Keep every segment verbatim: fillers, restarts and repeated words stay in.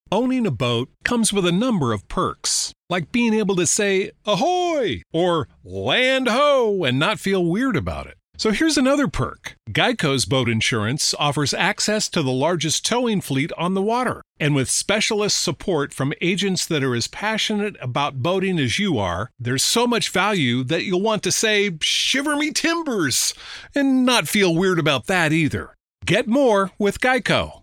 Owning a boat comes with a number of perks, like being able to say ahoy or land ho and not feel weird about it. So here's another perk. Geico's boat insurance offers access to the largest towing fleet on the water. And with specialist support from agents that are as passionate about boating as you are, there's so much value that you'll want to say, shiver me timbers, and not feel weird about that either. Get more with Geico.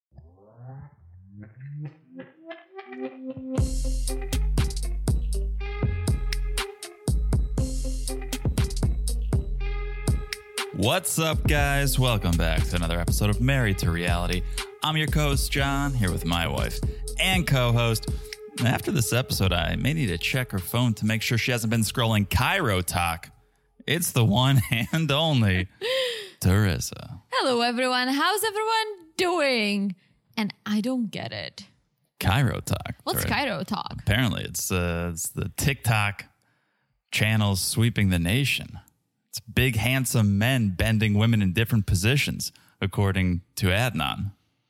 What's up, guys? Welcome back to another episode of Married to Reality. I'm your co-host, John, here with my wife and co-host. After this episode, I may need to check her phone to make sure she hasn't been scrolling Cairo Talk. It's the one and only Teresa. Hello, everyone. How's everyone doing? And I don't get it. Cairo Talk. What's right? Cairo Talk? Apparently, it's, uh, it's the TikTok channels sweeping the nation. It's big, handsome men bending women in different positions, according to Adnan.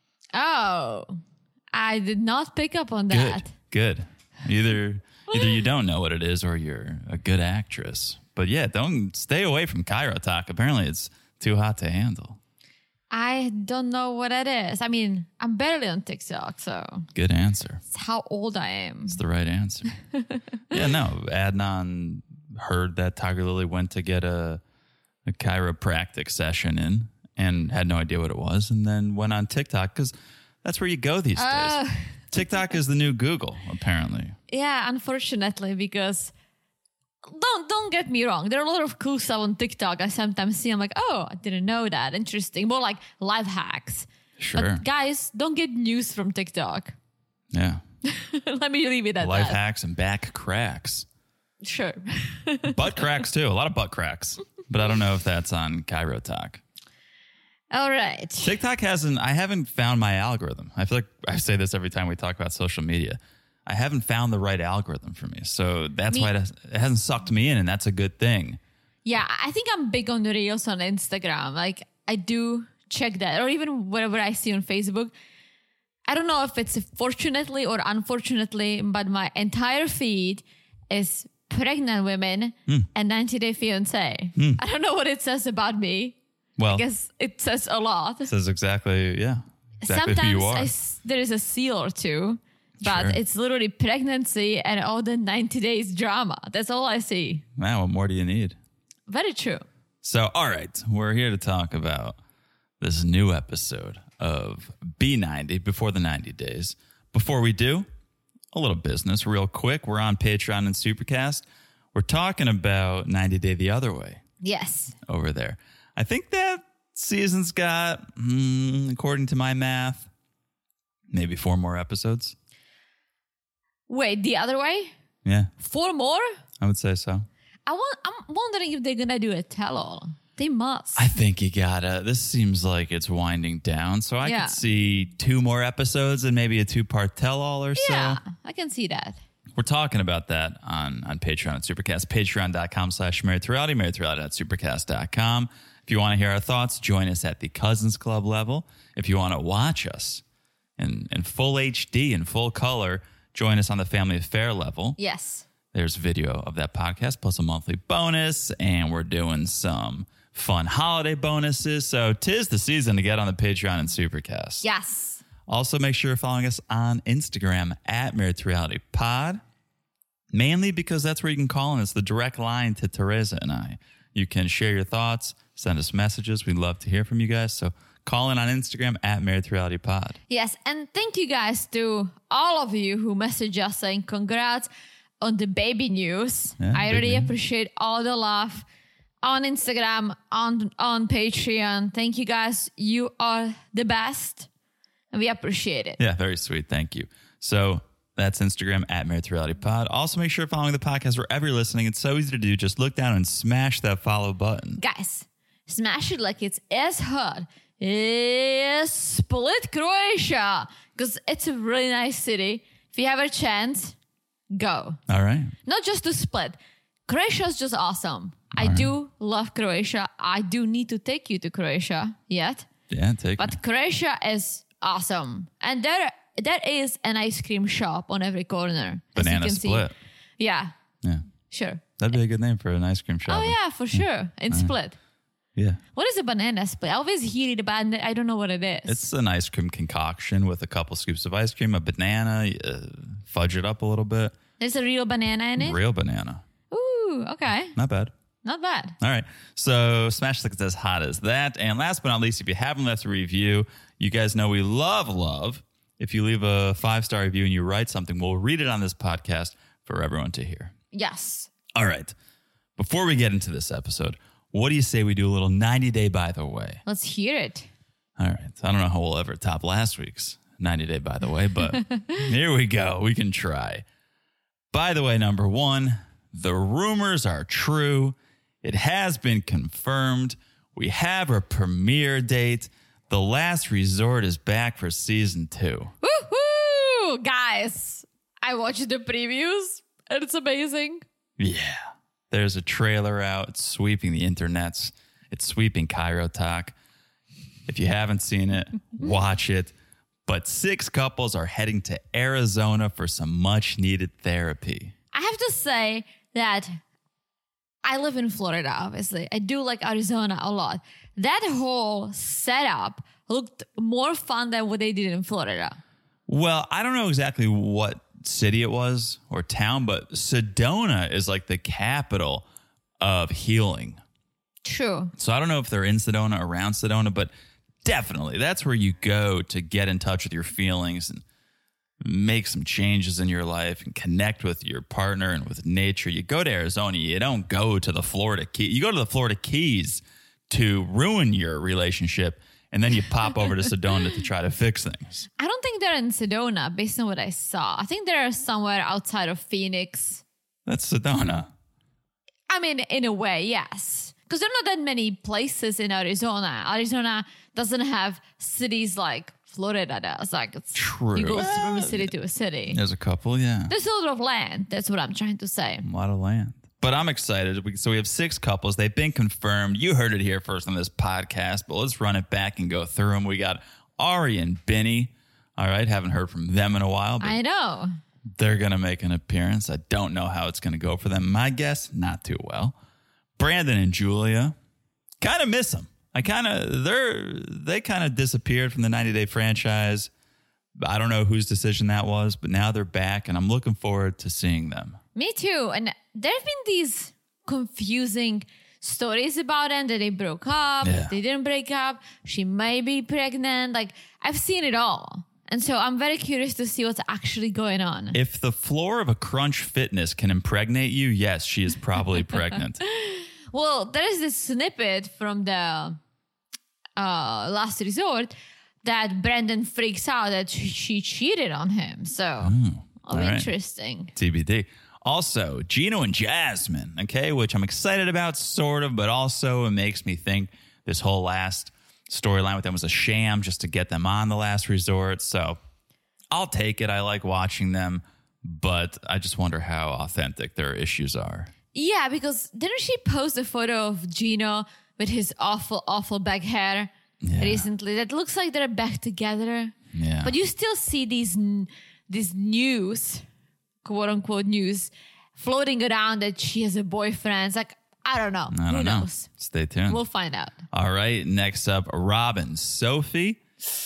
Oh, I did not pick up on that. Good, good. Either either you don't know what it is or you're a good actress. But yeah, don't stay away from Cairo Talk. Apparently, it's too hot to handle. I don't know what it is. I mean, I'm barely on TikTok, so. Good answer. It's how old I am. It's the right answer. Yeah, no, Adnan heard that Tiger Lily went to get a, a chiropractic session in and had no idea what it was, and then went on TikTok because that's where you go these uh, days. TikTok is the new Google, apparently. Yeah, unfortunately, because don't don't get me wrong. There are a lot of cool stuff on TikTok I sometimes see. I'm like, oh, I didn't know that. Interesting. More like life hacks. Sure. But guys, don't get news from TikTok. Yeah. Let me leave it at life that. hacks and back cracks. Sure. Butt cracks, too. A lot of butt cracks. But I don't know if that's on Cairo Talk. All right. TikTok hasn't, I haven't found my algorithm. I feel like I say this every time we talk about social media. I haven't found the right algorithm for me. So that's me, why it, it hasn't sucked me in, and that's a good thing. Yeah, I think I'm big on the Reels on Instagram. Like, I do check that, or even whatever I see on Facebook. I don't know if it's fortunately or unfortunately, but my entire feed is pregnant women mm. and ninety day fiance. Mm. I don't know what it says about me. Well, I guess it says a lot. It says exactly, yeah, exactly Sometimes who you are. I, there is a seal or two, but sure. It's literally pregnancy and all the ninety days drama. That's all I see. Man, what more do you need? Very true. So, all right, we're here to talk about this new episode of B ninety, Before the ninety days. Before we do, a little business real quick. We're on Patreon and Supercast. We're talking about ninety Day the Other Way. Yes. Over there. I think that season's got, mm, according to my math, maybe four more episodes. Wait, the other way? Yeah. Four more? I would say so. I want, I'm wondering if they're going to do a tell-all. They must. I think you gotta. This seems like it's winding down, so I yeah. could see two more episodes and maybe a two-part tell-all or so. Yeah, I can see that. We're talking about that on, on Patreon and Supercast. Patreon.com slash Married to Reality, married to reality dot supercast dot com. If you want to hear our thoughts, join us at the Cousins Club level. If you want to watch us in, in full H D, in full color, join us on the Family Affair level. Yes. There's video of that podcast plus a monthly bonus, and we're doing some fun holiday bonuses. So 'tis the season to get on the Patreon and Supercast. Yes. Also, make sure you're following us on Instagram at Married to Reality Pod, mainly because that's where you can call in. It's the direct line to Teresa and I. You can share your thoughts, send us messages. We'd love to hear from you guys. So call in on Instagram at Married to Reality Pod. Yes, and thank you guys to all of you who message us saying congrats on the baby news. Yeah, I really news. appreciate all the love on Instagram, on on Patreon. Thank you guys. You are the best, and we appreciate it. Yeah, very sweet. Thank you. So that's Instagram at Married to Reality Pod. Also, make sure you're following the podcast wherever you're listening. It's so easy to do. Just look down and smash that follow button. Guys, smash it like it's as hard as Split, Croatia, because it's a really nice city. If you have a chance, go. All right. Not just to Split. Croatia is just awesome. All I right. do love Croatia. I do need to take you to Croatia yet. Yeah, take But me. Croatia is awesome. And there there is an ice cream shop on every corner. as you Banana can see. Split. Yeah, Yeah. sure. That'd be a good name for an ice cream shop. Oh yeah, for sure. In Split. Yeah. What is a banana split? I always hear it about it. I don't know what it is. It's an ice cream concoction with a couple scoops of ice cream, a banana, uh, fudge it up a little bit. There's a real banana in it? Real banana. Ooh, okay. Not bad. Not bad. All right. So smash like it's as hot as that. And last but not least, if you haven't left a review, you guys know we love, love. If you leave a five-star review and you write something, we'll read it on this podcast for everyone to hear. Yes. All right. Before we get into this episode, what do you say we do a little ninety day by the way? Let's hear it. All right. I don't know how we'll ever top last week's ninety day by the way, but here we go. We can try. By the way, number one, the rumors are true. It has been confirmed. We have a premiere date. The Last Resort is back for season two. Woohoo! Guys, I watched the previews and it's amazing. Yeah. There's a trailer out. It's sweeping the internets. It's sweeping Cairo Talk. If you haven't seen it, watch it. But six couples are heading to Arizona for some much needed therapy. I have to say that I live in Florida, obviously. I do like Arizona a lot. That whole setup looked more fun than what they did in Florida. Well, I don't know exactly what city it was or town, but Sedona is like the capital of healing. True. So I don't know if they're in Sedona, around Sedona, but definitely that's where you go to get in touch with your feelings and make some changes in your life and connect with your partner and with nature. You go to Arizona, you don't go to the Florida Keys. You go to the Florida Keys to ruin your relationship, and then you pop over to Sedona to try to fix things. I don't think they're in Sedona based on what I saw. I think they're somewhere outside of Phoenix. That's Sedona. I mean, in a way, yes. Because there are not that many places in Arizona. Arizona doesn't have cities like Florida does. Like it's True. You go from a city to a city. There's a couple, yeah. There's a lot of land. That's what I'm trying to say. A lot of land. But I'm excited. We- So we have six couples. They've been confirmed. You heard it here first on this podcast, but let's run it back and go through them. We got Ari and Benny. All right. Haven't heard from them in a while, but I know. they're going to make an appearance. I don't know how it's going to go for them. My guess, not too well. Brandon and Julia, kind of miss them. I kind of, they're, they kind of disappeared from the ninety day franchise. I don't know whose decision that was, but now they're back and I'm looking forward to seeing them. Me too. And there have been these confusing stories about them that they broke up, Yeah. they didn't break up, she may be pregnant. Like, I've seen it all. And so I'm very curious to see what's actually going on. If the floor of a Crunch Fitness can impregnate you, yes, she is probably pregnant. Well, there is this snippet from the uh, Last Resort that Brandon freaks out that she, she cheated on him. So, oh, right. interesting. T B D. Also, Gino and Jasmine, okay, which I'm excited about, sort of, but also it makes me think this whole last storyline with them was a sham just to get them on The Last Resort. So I'll take it. I like watching them, but I just wonder how authentic their issues are. Yeah, because didn't she post a photo of Gino with his awful, awful back hair Yeah. recently? That looks like they're back together. Yeah. But you still see these n- these news, quote unquote news, floating around that she has a boyfriend. It's like, I don't know. I don't Who know. knows? Stay tuned. We'll find out. All right. Next up, Robin, Sophie.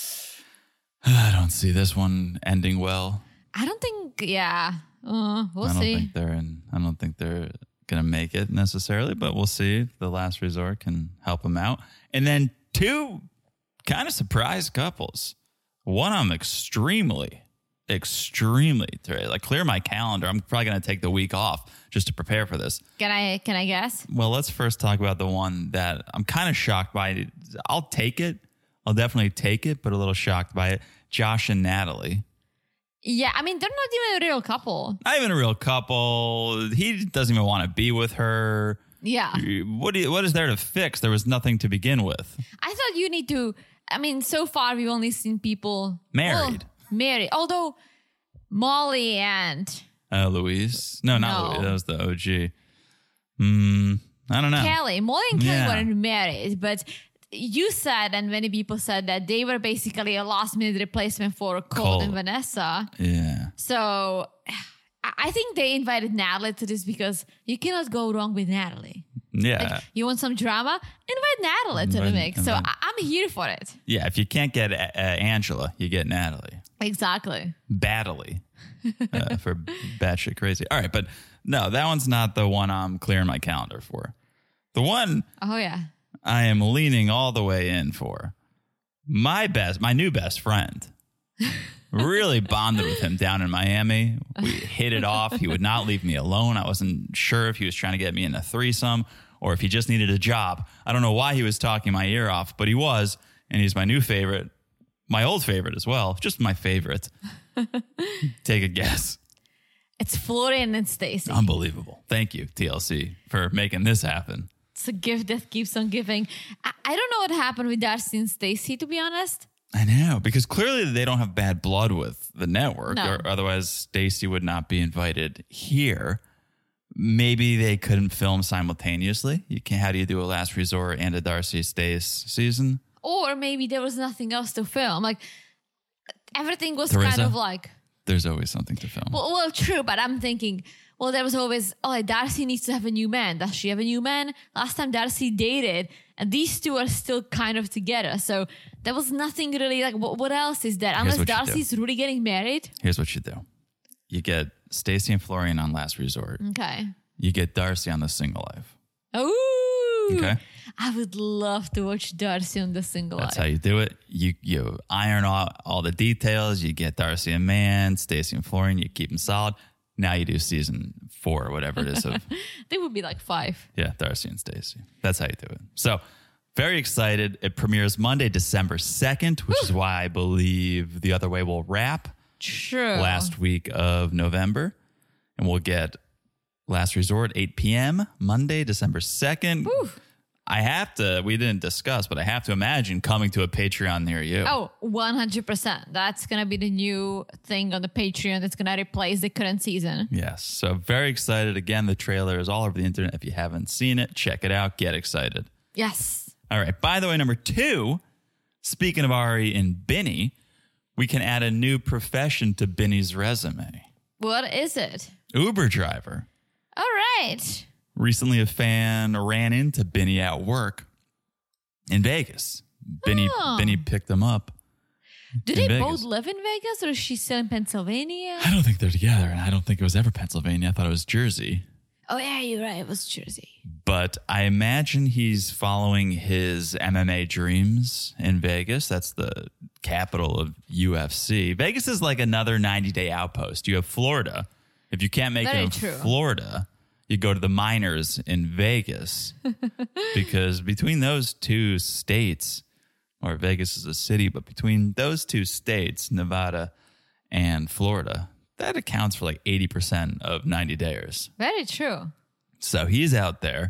I don't see this one ending well. I don't think, yeah. Uh, we'll I don't see. think they're in. I don't think they're gonna make it necessarily, but we'll see if The Last Resort can help them out. And then two kind of surprise couples. One I'm extremely, extremely like clear my calendar. I'm probably gonna take the week off just to prepare for this. Can I can I guess? Well, let's first talk about the one that I'm kind of shocked by. I'll take it. I'll definitely take it, but a little shocked by it. Josh and Natalie. Yeah, I mean, they're not even a real couple. Not even a real couple. He doesn't even want to be with her. Yeah. What do you, what is there to fix? There was nothing to begin with. I thought you need to, I mean, so far we've only seen people Married. well, married. Although Molly and Uh, Louise? No, not No. Louise. That was the O G. Hmm. I don't know. Kelly, Molly and Kelly Yeah. weren't married, but you said, and many people said that they were basically a last minute replacement for Colt, Colt. and Vanessa. Yeah. So I I think they invited Natalie to this because you cannot go wrong with Natalie. Yeah. Like, you want some drama? Invite Natalie to the Invite- mix. So invite- I- I'm here for it. yeah. If you can't get uh, Angela, you get Natalie. Exactly. Battily uh, for batshit crazy. All right. But no, that one's not the one I'm clearing my calendar for. The one Oh, yeah. I am leaning all the way in for. My best, my new best friend. Really bonded with him down in Miami. We hit it off. He would not leave me alone. I wasn't sure if he was trying to get me in a threesome or if he just needed a job. I don't know why he was talking my ear off, but he was. And he's my new favorite, my old favorite as well. Just my favorite. Take a guess. It's Florian and Stacy. Unbelievable. Thank you, T L C, for making this happen. It's a gift that keeps on giving. I, I don't know what happened with Darcy and Stacy, to be honest. I know, because clearly they don't have bad blood with the network, No. or otherwise Stacey would not be invited here. Maybe they couldn't film simultaneously. You can how do you do a Last Resort and a Darcy Stace season? Or maybe there was nothing else to film. Like, everything was Teresa? kind of like, There's always something to film. well, well, true, but I'm thinking, well, there was always, oh, like, Darcy needs to have a new man. Does she have a new man? Last time Darcy dated, and these two are still kind of together. So there was nothing really, like, what, what else is there? Unless what you do. Darcy's really getting married. Here's what you do. You get Stacey and Florian on Last Resort. Okay. You get Darcy on The Single Life. Ooh. Okay. I would love to watch Darcy on The Single That's Life. how you do it. You you iron out all the details. You get Darcy and Man, Stacey and Florian. You keep them solid. Now you do season four or whatever it is of They would be like five. yeah, Darcy and Stacey. That's how you do it. So very excited. It premieres Monday, December second, which is why I believe The Other Way will wrap True. last week of November. And we'll get Last Resort, eight p.m., Monday, December second. I have to, we didn't discuss, but I have to imagine coming to a Patreon near you. Oh, one hundred percent. That's going to be the new thing on the Patreon that's going to replace the current season. Yes. So very excited. Again, the trailer is all over the internet. If you haven't seen it, check it out. Get excited. Yes. All right. By the way, number two, speaking of Ari and Binny, we can add a new profession to Binny's resume. What is it? Uber driver. All right. Recently, a fan ran into Binny at work in Vegas. Binny, Oh. Binny picked him up. Do In they Vegas. both live in Vegas or is she still in Pennsylvania? I don't think they're together, and I don't think it was ever Pennsylvania. I thought it was Jersey. Oh, yeah, you're right. It was Jersey. But I imagine he's following his M M A dreams in Vegas. That's the capital of U F C. Vegas is like another ninety-day outpost. You have Florida. If you can't make Very it in true. Florida, you go to the minors in Vegas. Because between those two states, or Vegas is a city, but between those two states, Nevada and Florida, that accounts for like eighty percent of ninety-dayers. Very true. So he's out there.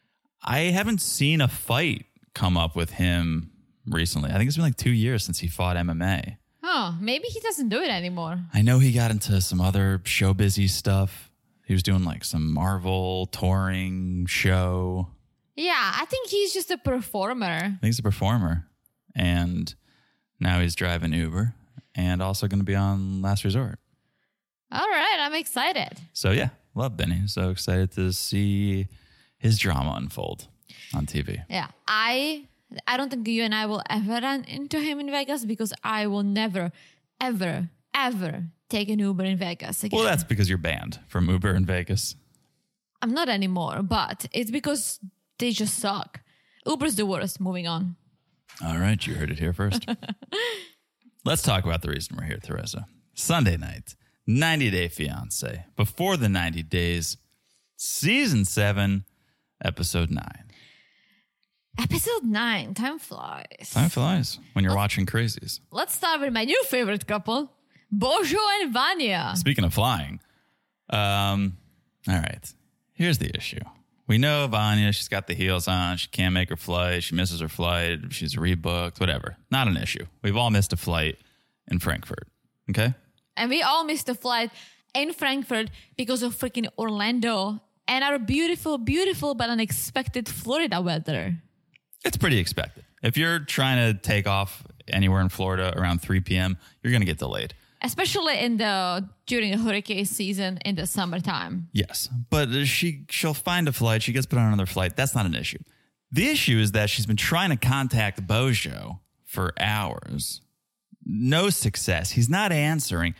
I haven't seen a fight come up with him recently. I think it's been like two years since he fought M M A. Oh, maybe he doesn't do it anymore. I know he got into some other show busy stuff. He was doing like some Marvel touring show. Yeah, I think he's just a performer. I think he's a performer. And now he's driving Uber and also going to be on Last Resort. All right, I'm excited. So yeah, love Benny. So excited to see his drama unfold on T V. Yeah, I I don't think you and I will ever run into him in Vegas because I will never, ever, ever take an Uber in Vegas again. Well, that's because you're banned from Uber in Vegas. I'm not anymore, but it's because they just suck. Uber's the worst. Moving on. All right, you heard it here first. Let's talk about the reason we're here, Teresa. Sunday night, ninety Day Fiancé. Before the ninety days, season seven, episode nine. Episode nine. Time flies. Time flies when you're watching crazies. Let's start with my new favorite couple, Bojo and Vanya. Speaking of flying, um, all right, here's the issue. We know Vanya, she's got the heels on. She can't make her flight. She misses her flight. She's rebooked, whatever. Not an issue. We've all missed a flight in Frankfurt, okay? And we all missed a flight in Frankfurt because of freaking Orlando and our beautiful, beautiful, but unexpected Florida weather. It's pretty expected. If you're trying to take off anywhere in Florida around three p.m., you're going to get delayed. Especially in the during the hurricane season in the summertime. Yes, but she she'll find a flight. She gets put on another flight. That's not an issue. The issue is that she's been trying to contact Bojo for hours. No success. He's not answering.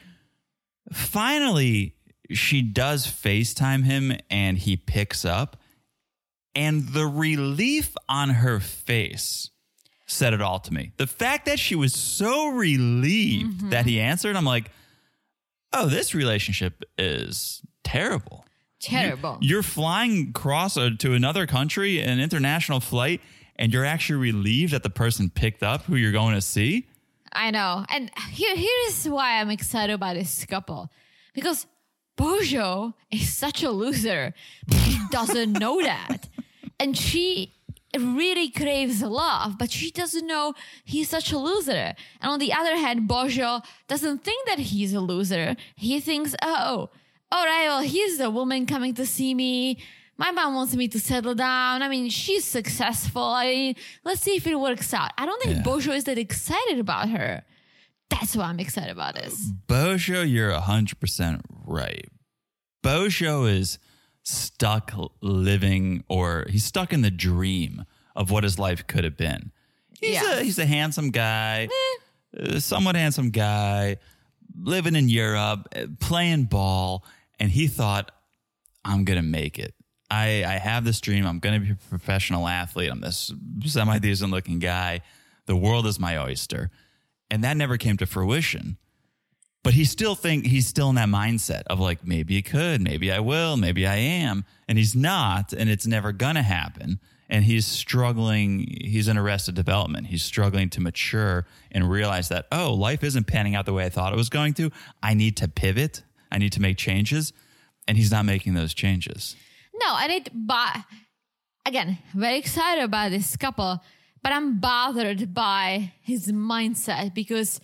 Finally, she does FaceTime him and he picks up. And the relief on her face said it all to me. The fact that she was so relieved mm-hmm. that he answered, I'm like, oh, this relationship is terrible. Terrible. You, you're flying across a, to another country, an international flight, and you're actually relieved that the person picked up who you're going to see? I know. And here, here's why I'm excited about this couple. Because Bojo is such a loser, but he doesn't know that. And she really craves love, but she doesn't know he's such a loser. And on the other hand, Bojo doesn't think that he's a loser. He thinks, oh, all right, well, here's the woman coming to see me. My mom wants me to settle down. I mean, she's successful. I mean, let's see if it works out. I don't think yeah. Bojo is that excited about her. That's why I'm excited about this. Bojo, you're one hundred percent right. Bojo is stuck living, or he's stuck in the dream of what his life could have been. He's, yeah. a, he's a handsome guy, eh. uh, somewhat handsome guy, living in Europe, playing ball, and he thought, I'm going to make it. I, I have this dream. I'm going to be a professional athlete. I'm this semi-decent looking guy. The world is my oyster. And that never came to fruition. But he still think he's still in that mindset of like, maybe it could, maybe I will, maybe I am. And he's not, and it's never going to happen. And he's struggling. He's in arrested development. He's struggling to mature and realize that, oh, life isn't panning out the way I thought it was going to. I need to pivot. I need to make changes. And he's not making those changes. No, and it, but again, very excited about this couple, but I'm bothered by his mindset because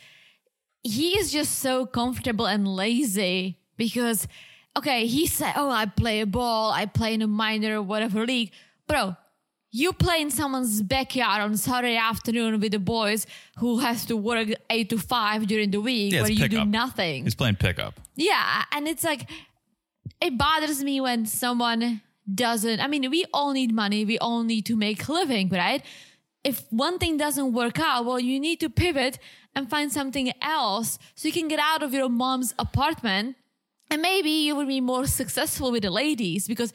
he is just so comfortable and lazy because, okay, he said, oh, I play a ball, I play in a minor, whatever league. Bro, you play in someone's backyard on Saturday afternoon with the boys who has to work eight to five during the week yeah, where you do up. nothing. He's playing pickup. Yeah, and it's like, it bothers me when someone doesn't, I mean, we all need money. We all need to make a living, right? If one thing doesn't work out, well, you need to pivot and find something else so you can get out of your mom's apartment and maybe you will be more successful with the ladies. Because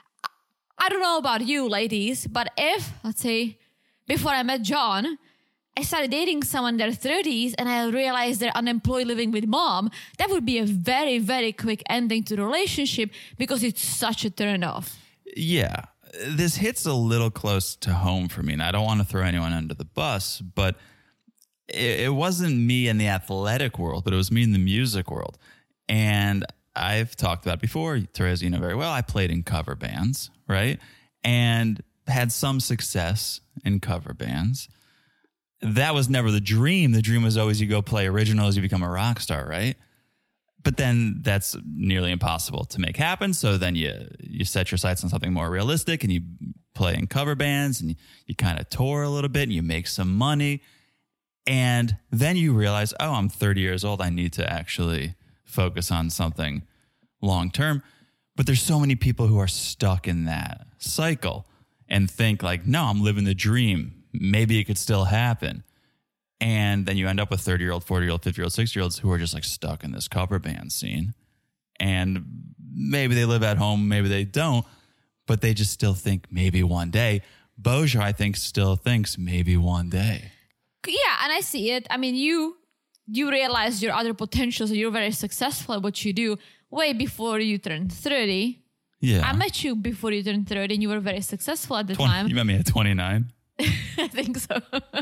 I don't know about you ladies, but if, let's say, before I met John, I started dating someone in their thirties and I realized they're unemployed living with mom, that would be a very, very quick ending to the relationship because it's such a turnoff. Yeah, this hits a little close to home for me, and I don't want to throw anyone under the bus, but it, it wasn't me in the athletic world, but it was me in the music world. And I've talked about it before, Teresa, you know very well, I played in cover bands, right? And had some success in cover bands. That was never the dream. The dream was always you go play originals, you become a rock star, right? But then that's nearly impossible to make happen. So then you you set your sights on something more realistic and you play in cover bands and you, you kind of tour a little bit and you make some money. And then you realize, oh, I'm thirty years old. I need to actually focus on something long term. But there's so many people who are stuck in that cycle and think like, no, I'm living the dream. Maybe it could still happen. And then you end up with thirty-year-old, forty-year-old, fifty-year-old, sixty-year-olds who are just like stuck in this cover band scene. And maybe they live at home, maybe they don't, but they just still think maybe one day. Bojo, I think, still thinks maybe one day. Yeah, and I see it. I mean, you you realize your other potentials and you're very successful at what you do way before you turn thirty. Yeah. I met you before you turned thirty and you were very successful at the twenty, time. You met me at twenty-nine. I think so.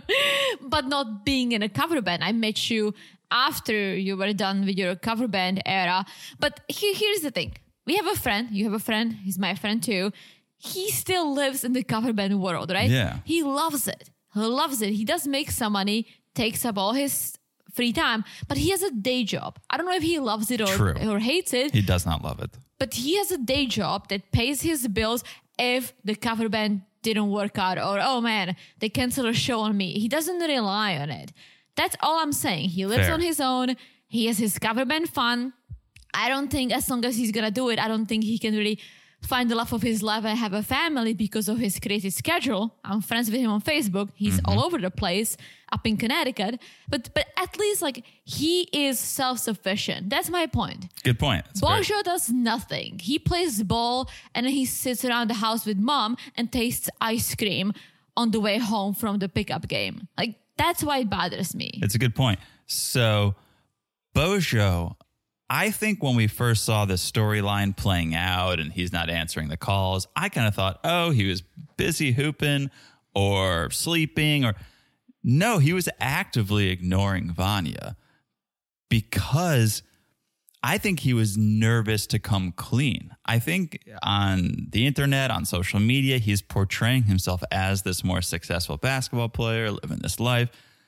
But not being in a cover band. I met you after you were done with your cover band era. But he, here's the thing. We have a friend. You have a friend. He's my friend too. He still lives in the cover band world, right? Yeah. He loves it. He loves it. He does make some money, takes up all his free time, but he has a day job. I don't know if he loves it or, True. or hates it. He does not love it. But he has a day job that pays his bills if the cover band didn't work out, or, oh man, they canceled a show on me. He doesn't rely on it. That's all I'm saying. He lives Fair. on his own. He has his cover band fun. I don't think as long as he's going to do it, I don't think he can really find the love of his life and have a family because of his crazy schedule. I'm friends with him on Facebook. He's mm-hmm. all over the place up in Connecticut. But but at least like he is self-sufficient. That's my point. Good point. That's Bojo very- does nothing. He plays ball and then he sits around the house with mom and tastes ice cream on the way home from the pickup game. Like that's why it bothers me. It's a good point. So Bojo, I think when we first saw this storyline playing out and he's not answering the calls, I kind of thought, oh, he was busy hooping or sleeping, or no, he was actively ignoring Vanya because I think he was nervous to come clean. I think on the internet, on social media, he's portraying himself as this more successful basketball player, living this life.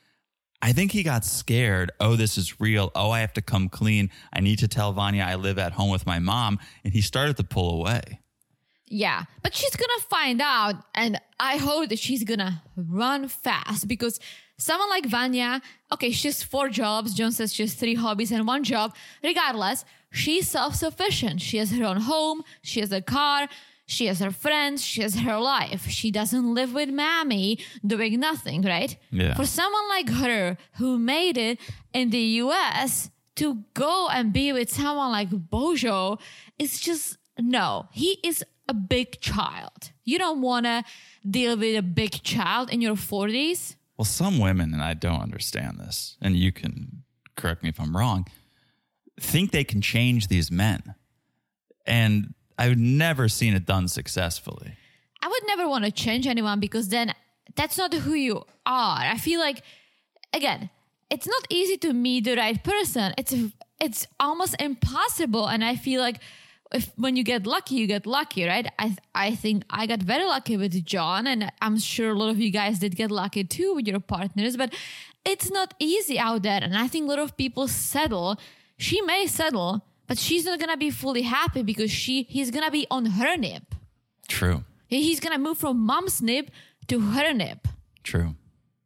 I think he got scared. Oh, this is real. Oh, I have to come clean. I need to tell Vanya I live at home with my mom. And he started to pull away. Yeah, but she's going to find out. And I hope that she's going to run fast because someone like Vanya, okay, she has four jobs. John says she has three hobbies and one job. Regardless, she's self-sufficient. She has her own home. She has a car. She has her friends. She has her life. She doesn't live with mommy doing nothing, right? Yeah. For someone like her who made it in the U S to go and be with someone like Bojo, it's just, no. He is a big child. You don't want to deal with a big child in your forties. Well, some women, and I don't understand this, and you can correct me if I'm wrong, think they can change these men. And I've never seen it done successfully. I would never want to change anyone because then that's not who you are. I feel like, again, it's not easy to meet the right person. It's it's almost impossible. And I feel like if when you get lucky, you get lucky, right? I I think I got very lucky with John, and I'm sure a lot of you guys did get lucky too with your partners, but it's not easy out there. And I think a lot of people settle. She may settle, but she's not going to be fully happy because she he's going to be on her nip. True. He's going to move from mom's nip to her nip. True.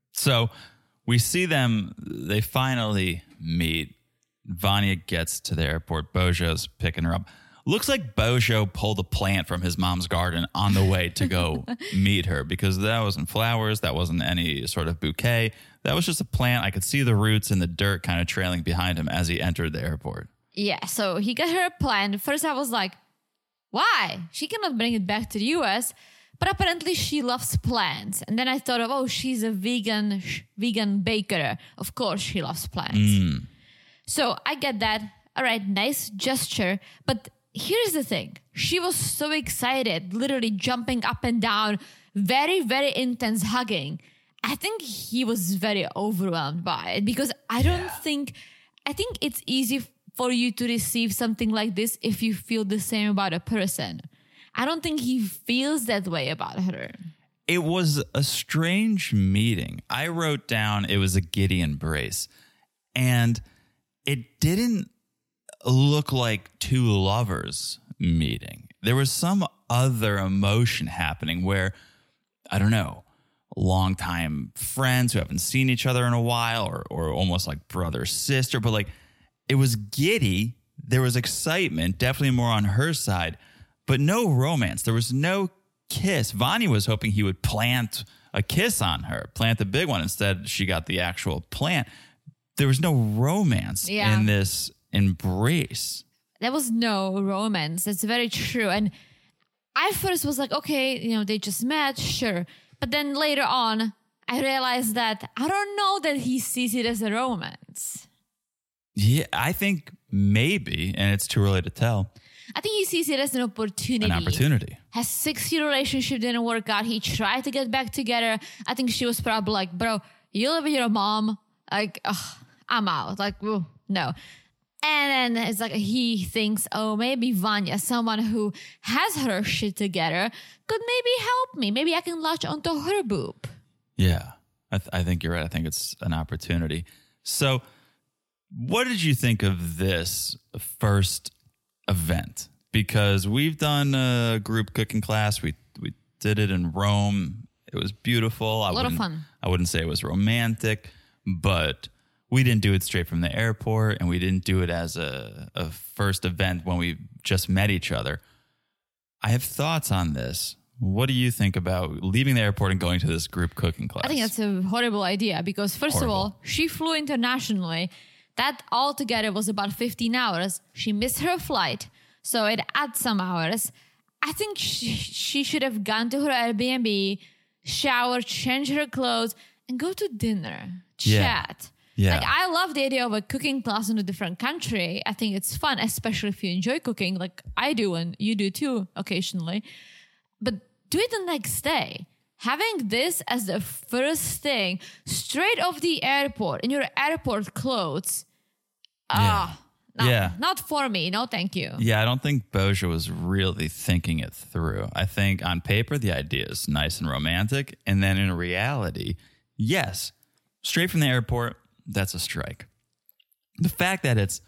So we see them, they finally meet. Vanya gets to the airport. Bojo's picking her up. Looks like Bojo pulled a plant from his mom's garden on the way to go meet her because that wasn't flowers. That wasn't any sort of bouquet. That was just a plant. I could see the roots in the dirt kind of trailing behind him as he entered the airport. Yeah, so he got her a plant. First I was like, why? She cannot bring it back to the U S. But apparently she loves plants. And then I thought of, oh, she's a vegan sh- vegan baker. Of course she loves plants. Mm. So I get that. All right, nice gesture. But here's the thing. She was so excited, literally jumping up and down, very, very intense hugging. I think he was very overwhelmed by it because I don't yeah. think, I think it's easy for you to receive something like this if you feel the same about a person. I don't think he feels that way about her. It was a strange meeting. I wrote down it was a giddy embrace. And it didn't look like two lovers meeting. There was some other emotion happening where, I don't know, longtime friends who haven't seen each other in a while or or almost like brother, sister, but like it was giddy. There was excitement, definitely more on her side, but no romance. There was no kiss. Vanya was hoping he would plant a kiss on her, plant the big one. Instead, she got the actual plant. There was no romance yeah. in this embrace. There was no romance. That's very true. And I first was like, okay, you know, they just met, sure. But then later on, I realized that I don't know that he sees it as a romance. Yeah, I think maybe, and it's too early to tell. I think he sees it as an opportunity. An opportunity. His six-year relationship didn't work out. He tried to get back together. I think she was probably like, bro, you live with your mom. Like, ugh, I'm out. Like, well, no. And then it's like he thinks, oh, maybe Vanya, someone who has her shit together, could maybe help me. Maybe I can latch onto her boob. Yeah, I, th- I think you're right. I think it's an opportunity. So what did you think of this first event? Because we've done a group cooking class. We we did it in Rome. It was beautiful. I A lot of wouldn't- fun. I wouldn't say it was romantic, but we didn't do it straight from the airport, and we didn't do it as a, a first event when we just met each other. I have thoughts on this. What do you think about leaving the airport and going to this group cooking class? I think that's a horrible idea because, first Horrible. of all, she flew internationally. That altogether was about fifteen hours. She missed her flight, so it adds some hours. I think she, she should have gone to her Airbnb, showered, changed her clothes, and go to dinner, Yeah. chat. Yeah. Like, I love the idea of a cooking class in a different country. I think it's fun, especially if you enjoy cooking, like I do and you do too occasionally. But do it the next day. Having this as the first thing, straight off the airport, in your airport clothes, ah, no, Yeah. not for me. No, thank you. Yeah, I don't think Boja was really thinking it through. I think on paper, the idea is nice and romantic. And then in reality, yes, straight from the airport, that's a strike. The fact that it's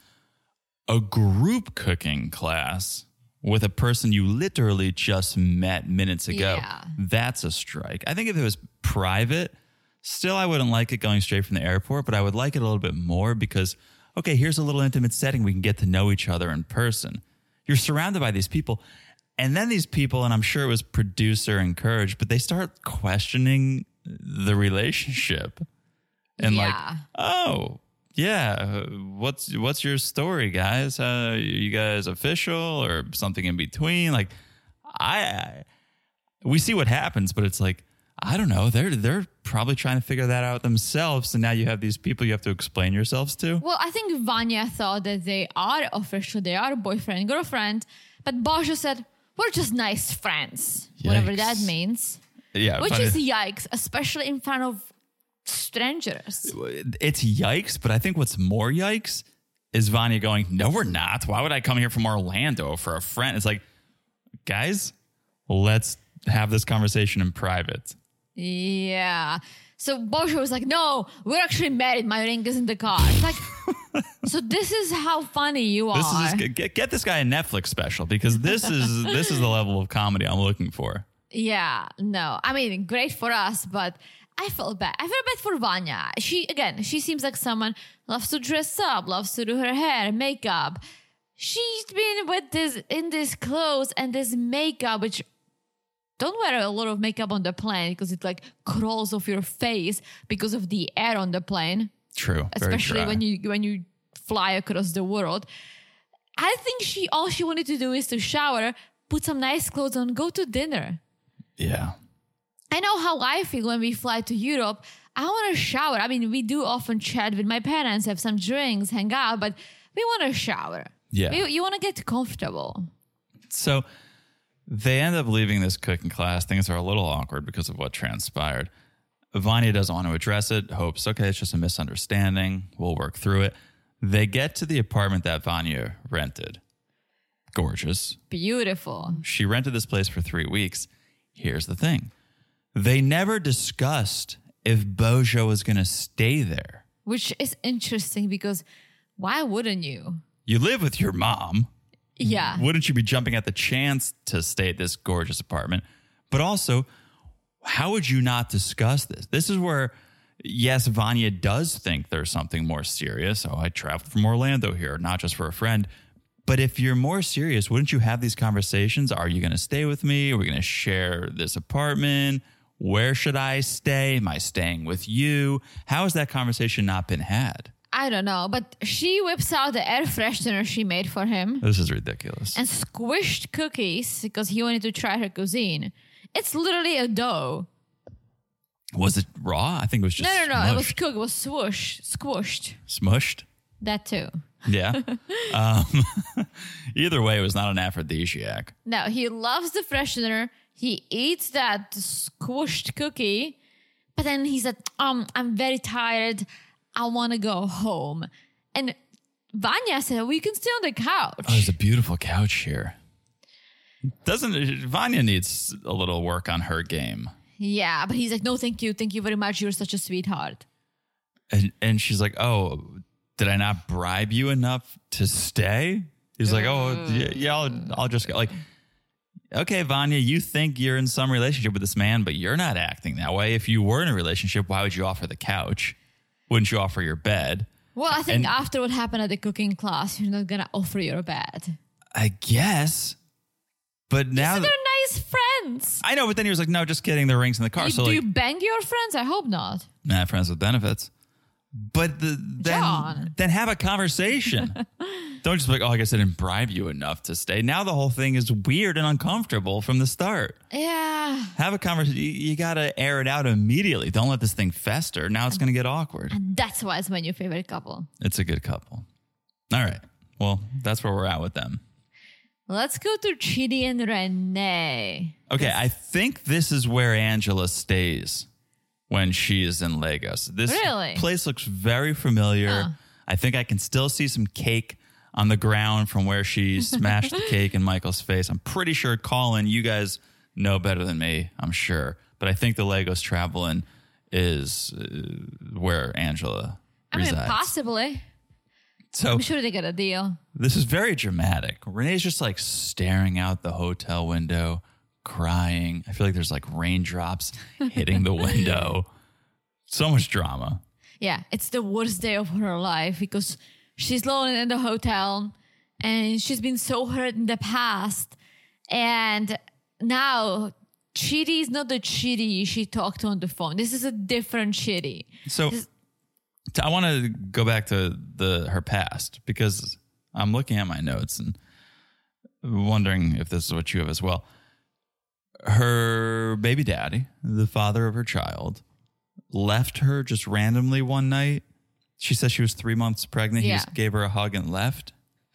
a group cooking class with a person you literally just met minutes ago, Yeah. that's a strike. I think if it was private, still I wouldn't like it going straight from the airport, but I would like it a little bit more because, okay, here's a little intimate setting. We can get to know each other in person. You're surrounded by these people. And then these people, and I'm sure it was producer encouraged, but they start questioning the relationship. And like, Yeah. oh, yeah, what's what's your story, guys? Uh, you guys official or something in between? Like, I, I we see what happens, but it's like, I don't know. They're they're probably trying to figure that out themselves. And now you have these people you have to explain yourselves to. Well, I think Vanya thought that they are official, they are boyfriend, girlfriend, but Boja said, we're just nice friends, whatever that Yikes. means. Yeah, Which funny- is yikes, especially in front of strangers. it's yikes. But I think what's more yikes is Vanya going, no, we're not. Why would I come here from Orlando for a friend? It's like, guys, let's have this conversation in private. Yeah. So Boja was like, no, we're actually married. My ring is in the car. It's like, so this is how funny you This are. is get, get this guy a Netflix special because this is this is the level of comedy I'm looking for. Yeah, no. I mean, great for us, but I felt bad. I felt bad for Vanya. She, again, she seems like someone loves to dress up, loves to do her hair, makeup. She's been with this, in this clothes and this makeup, which don't wear a lot of makeup on the plane because it like crawls off your face because of the air on the plane. True, very Especially dry. when you when you fly across the world. I think she all she wanted to do is to shower, put some nice clothes on, go to dinner. Yeah. I know how I feel when we fly to Europe. I want to shower. I mean, we do often chat with my parents, have some drinks, hang out, but we want to shower. Yeah. We- you want to get comfortable. So they end up leaving this cooking class. Things are a little awkward because of what transpired. Vanya doesn't want to address it, hopes, okay, it's just a misunderstanding. We'll work through it. They get to the apartment that Vanya rented. Gorgeous. Beautiful. She rented this place for three weeks. Here's the thing. They never discussed if Boja was going to stay there. Which is interesting because why wouldn't you? You live with your mom. Yeah. Wouldn't you be jumping at the chance to stay at this gorgeous apartment? But also, how would you not discuss this? This is where, yes, Vanya does think there's something more serious. Oh, I traveled from Orlando here, not just for a friend. But if you're more serious, wouldn't you have these conversations? Are you going to stay with me? Are we going to share this apartment? Where should I stay? Am I staying with you? How has that conversation not been had? I don't know, but she whips out the air freshener she made for him This is ridiculous. and squished cookies because he wanted to try her cuisine. It's literally a dough. Was it raw? I think it was just No, no, no. It was smushed. cooked. It was swoosh, squished. Smushed? That too. Yeah. um, either way, it was not an aphrodisiac. No, he loves the freshener. He eats that squished cookie, but then he said, um, I'm very tired. I want to go home. And Vanya said, we can stay on the couch. Oh, there's a beautiful couch here. Doesn't Vanya needs a little work on her game? Yeah, but he's like, no, thank you. Thank you very much. You're such a sweetheart. And and she's like, "Oh, did I not bribe you enough to stay?" He's like, "Oh, yeah, yeah I'll I'll just go." Like, okay, Vanya, you think you're in some relationship with this man, but you're not acting that way. If you were in a relationship, why would you offer the couch? Wouldn't you offer your bed? Well, I think And- after what happened at the cooking class, you're not going to offer your bed. I guess. But now... They're that- nice friends. I know, but then he was like, no, just kidding. The ring's in the car. You, so do like, you bang your friends? I hope not. nah, friends with benefits. But the, then, John. then have a conversation. Don't just be like, oh, I guess I didn't bribe you enough to stay. Now the whole thing is weird and uncomfortable from the start. Yeah. Have a conversation. You, you got to air it out immediately. Don't let this thing fester. Now it's going to get awkward. And that's why it's my new favorite couple. It's a good couple. All right. Well, that's where we're at with them. Let's go to Chidi and Renee. Okay, I think this is where Angela stays when she is in Lagos. This Really? place looks very familiar. Huh. I think I can still see some cake on the ground from where she smashed the cake in Michael's face. I'm pretty sure, Colin, you guys know better than me, I'm sure. But I think the Lagos Travelin' is uh, where Angela I resides. mean, possibly. So I'm sure they got a deal. this is very dramatic. Renee's just like staring out the hotel window, crying. I feel like there's like raindrops hitting the window. So much drama. Yeah, it's the worst day of her life because she's alone in the hotel and she's been so hurt in the past. And now Chidi is not the Chidi she talked to on the phone. This is a different Chidi. So This- t- I want to go back to the her past because I'm looking at my notes and wondering if this is what you have as well. Her baby daddy, the father of her child, left her just randomly one night. She said she was three months pregnant. He Yeah. just gave her a hug and left.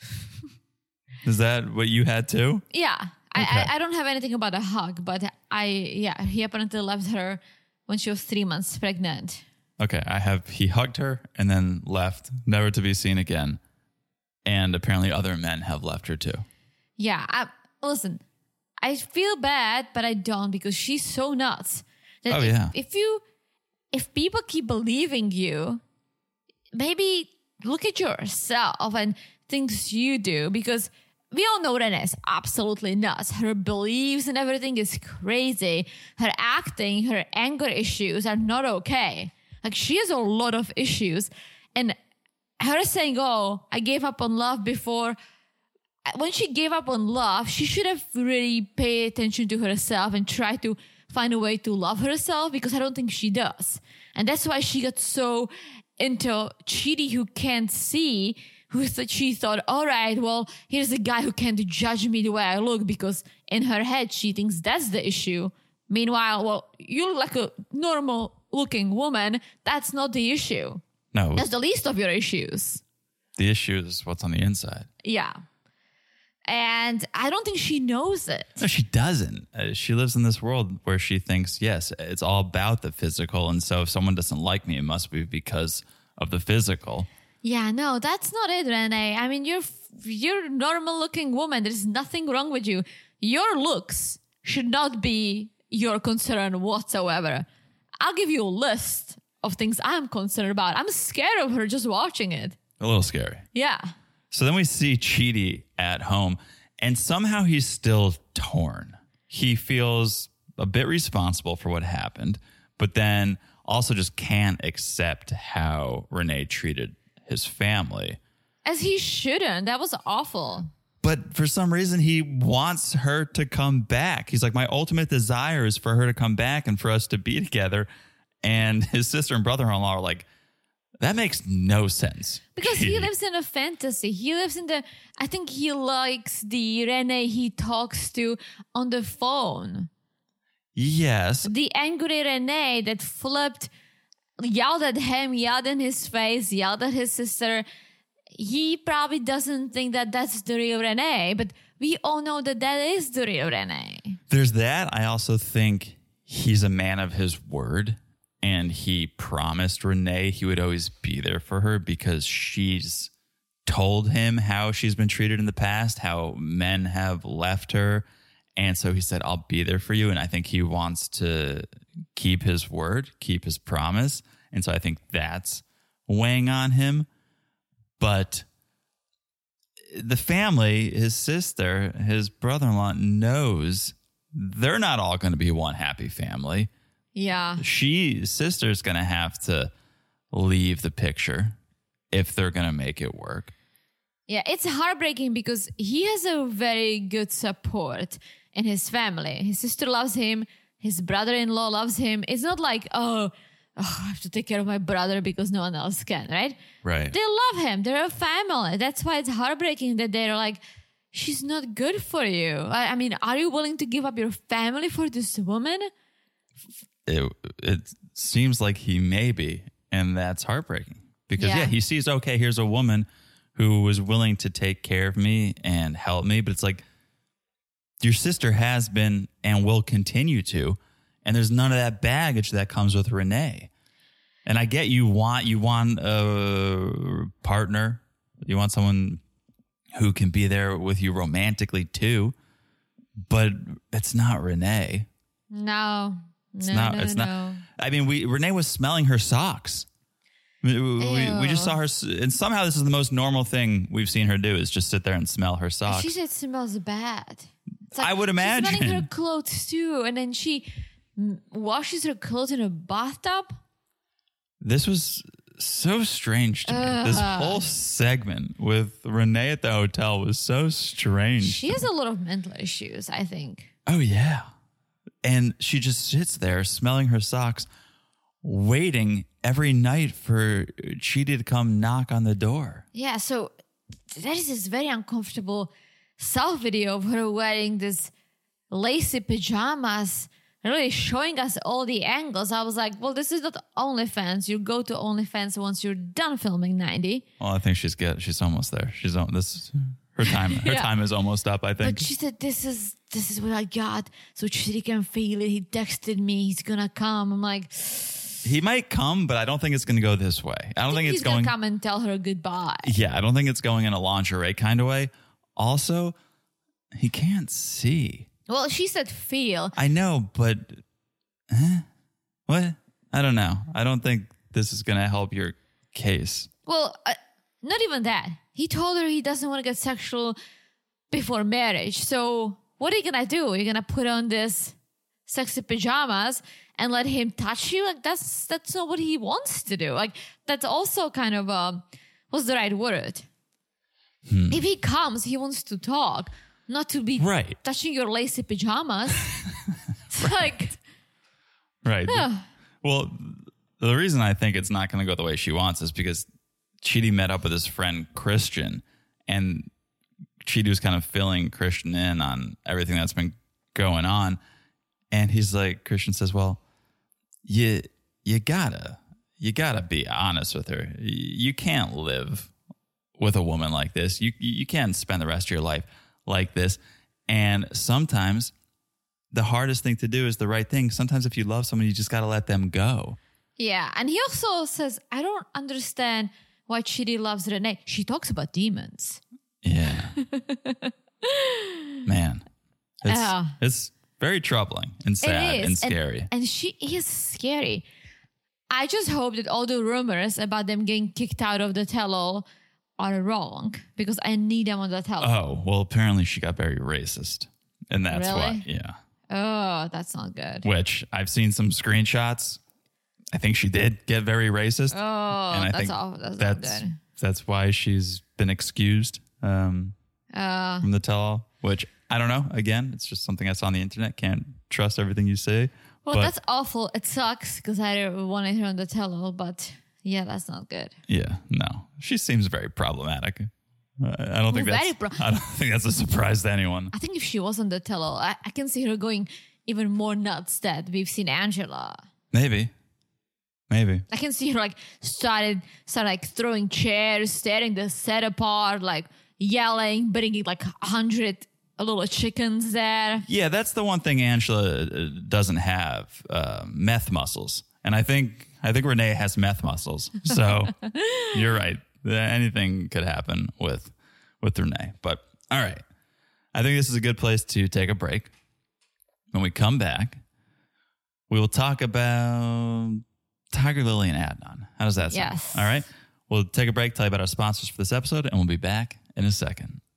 Is that what you had too? Yeah, I, Okay. I, I don't have anything about a hug, but I, yeah, he apparently left her when she was three months pregnant. Okay, I have he hugged her and then left, never to be seen again. And apparently other men have left her too. Yeah, I, listen, I feel bad, but I don't because she's so nuts. That Oh, if, yeah. If you, if people keep believing you, maybe look at yourself and things you do because we all know Renee is absolutely nuts. Her beliefs and everything is crazy. Her acting, her anger issues are not okay. Like she has a lot of issues. And her saying, oh, I gave up on love before. When she gave up on love, she should have really paid attention to herself and tried to find a way to love herself because I don't think she does. And that's why she got so into Chidi who can't see, who th- she thought, all right, well, here's a guy who can't judge me the way I look because in her head, she thinks that's the issue. Meanwhile, well, you look like a normal looking woman. That's not the issue. No, That's the least of your issues. the issue is what's on the inside. Yeah. And I don't think she knows it. No, she doesn't. Uh, she lives in this world where she thinks, yes, it's all about the physical. And so if someone doesn't like me, it must be because of the physical. Yeah, no, that's not it, Renee. I mean, you're you're a normal looking woman. There's nothing wrong with you. Your looks should not be your concern whatsoever. I'll give you a list of things I'm concerned about. I'm scared of her just watching it. A little scary. Yeah. So then we see Chidi at home, and somehow he's still torn. He feels a bit responsible for what happened, but then also just can't accept how Renee treated his family. As he shouldn't. That was awful. But for some reason, he wants her to come back. He's like, my ultimate desire is for her to come back and for us to be together. And his sister and brother-in-law are like, that makes no sense. Because he lives in a fantasy. He lives in the, I think he likes the Renee he talks to on the phone. Yes. The angry Renee that flipped, yelled at him, yelled in his face, yelled at his sister. He probably doesn't think that that's the real Renee, but we all know that that is the real Renee. There's that. I also think he's a man of his word. And he promised Renee he would always be there for her because she's told him how she's been treated in the past, how men have left her. And so he said, I'll be there for you. And I think he wants to keep his word, keep his promise. And so I think that's weighing on him. But the family, his sister, his brother-in-law knows they're not all going to be one happy family. Yeah. She, sister's going to have to leave the picture if they're going to make it work. Yeah, it's heartbreaking because he has a very good support in his family. His sister loves him. His brother-in-law loves him. It's not like, oh, oh, I have to take care of my brother because no one else can, right? Right. They love him. They're a family. That's why it's heartbreaking that they're like, she's not good for you. I, I mean, are you willing to give up your family for this woman? It, it seems like he may be, and that's heartbreaking. Because, yeah. yeah, he sees, okay, here's a woman who was willing to take care of me and help me. But it's like, your sister has been and will continue to. And there's none of that baggage that comes with Renee. And I get you want you want a partner. You want someone who can be there with you romantically too. But it's not Renee. No. It's no, not. no, it's no. not. I mean, we Renee was smelling her socks. We, we, we just saw her, and somehow this is the most normal thing we've seen her do is just sit there and smell her socks. She said it smells bad. It's like I would imagine. She's smelling her clothes too, and then she washes her clothes in a bathtub. This was so strange to me. Uh, this whole segment with Renee at the hotel was so strange. She has a lot of mental issues, I think. Oh, yeah. And she just sits there smelling her socks, waiting every night for Chidi to come knock on the door. Yeah, so that is this very uncomfortable self video of her wearing this lacy pajamas, really showing us all the angles. I was like, well, this is not OnlyFans. You go to OnlyFans once you're done filming ninety. Well, I think she's get she's almost there. She's on this. Her time, her yeah. time is almost up, I think. But she said, "This is this is what I got, so Chidi can feel it." He texted me, he's gonna come. I'm like, he might come, but I don't think it's gonna go this way. I don't I think, think he's it's going. Gonna come and tell her goodbye. Yeah, I don't think it's going in a lingerie kind of way. Also, he can't see. Well, she said feel. I know, but huh? What? I don't know. I don't think this is gonna help your case. Well, uh, not even that. He told her he doesn't want to get sexual before marriage. So what are you going to do? You're going to put on this sexy pajamas and let him touch you? Like, that's that's not what he wants to do. Like, that's also kind of, um, what's the right word? Hmm. If he comes, he wants to talk, not to be right. touching your lacy pajamas. right. Like, right. Yeah. Well, the reason I think it's not going to go the way she wants is because Chidi met up with his friend Christian, and Chidi was kind of filling Christian in on everything that's been going on. And he's like, Christian says, well, you you gotta, you gotta be honest with her. You can't live with a woman like this. You you can't spend the rest of your life like this. And sometimes the hardest thing to do is the right thing. Sometimes if you love someone, you just gotta let them go. Yeah. And he also says, I don't understand why Chidi loves Renee. She talks about demons. Yeah. Man. It's, uh, it's very troubling and sad and scary. And, and she is scary. I just hope that all the rumors about them getting kicked out of the tell-all are wrong, because I need them on the tell-all. Oh, well, apparently she got very racist. And that's really? why, yeah. Oh, that's not good. Which I've seen some screenshots. I think she did get very racist. Oh, and I that's think all. That's, that's, good. that's why she's been excused um, uh, from the tell-all, which I don't know. Again, it's just something I saw on the internet. Can't trust everything you say. Well, but, that's awful. It sucks because I wanted her on the tell-all, but yeah, that's not good. Yeah, no. She seems very problematic. I don't think well, that's pro- I don't think that's a surprise to anyone. I think if she was on the tell-all, I, I can see her going even more nuts that we've seen Angela. Maybe. Maybe. I can see her like started started like throwing chairs, tearing the set apart, like yelling, bringing like a hundred little chickens there. Yeah, that's the one thing Angela doesn't have, uh, meth muscles. And I think I think Renee has meth muscles. So you're right. Anything could happen with with Renee. But all right. I think this is a good place to take a break. When we come back, we will talk about Tiger Lily and Adnan. How does that sound? Yes. All right. We'll take a break, tell you about our sponsors for this episode, and we'll be back in a second.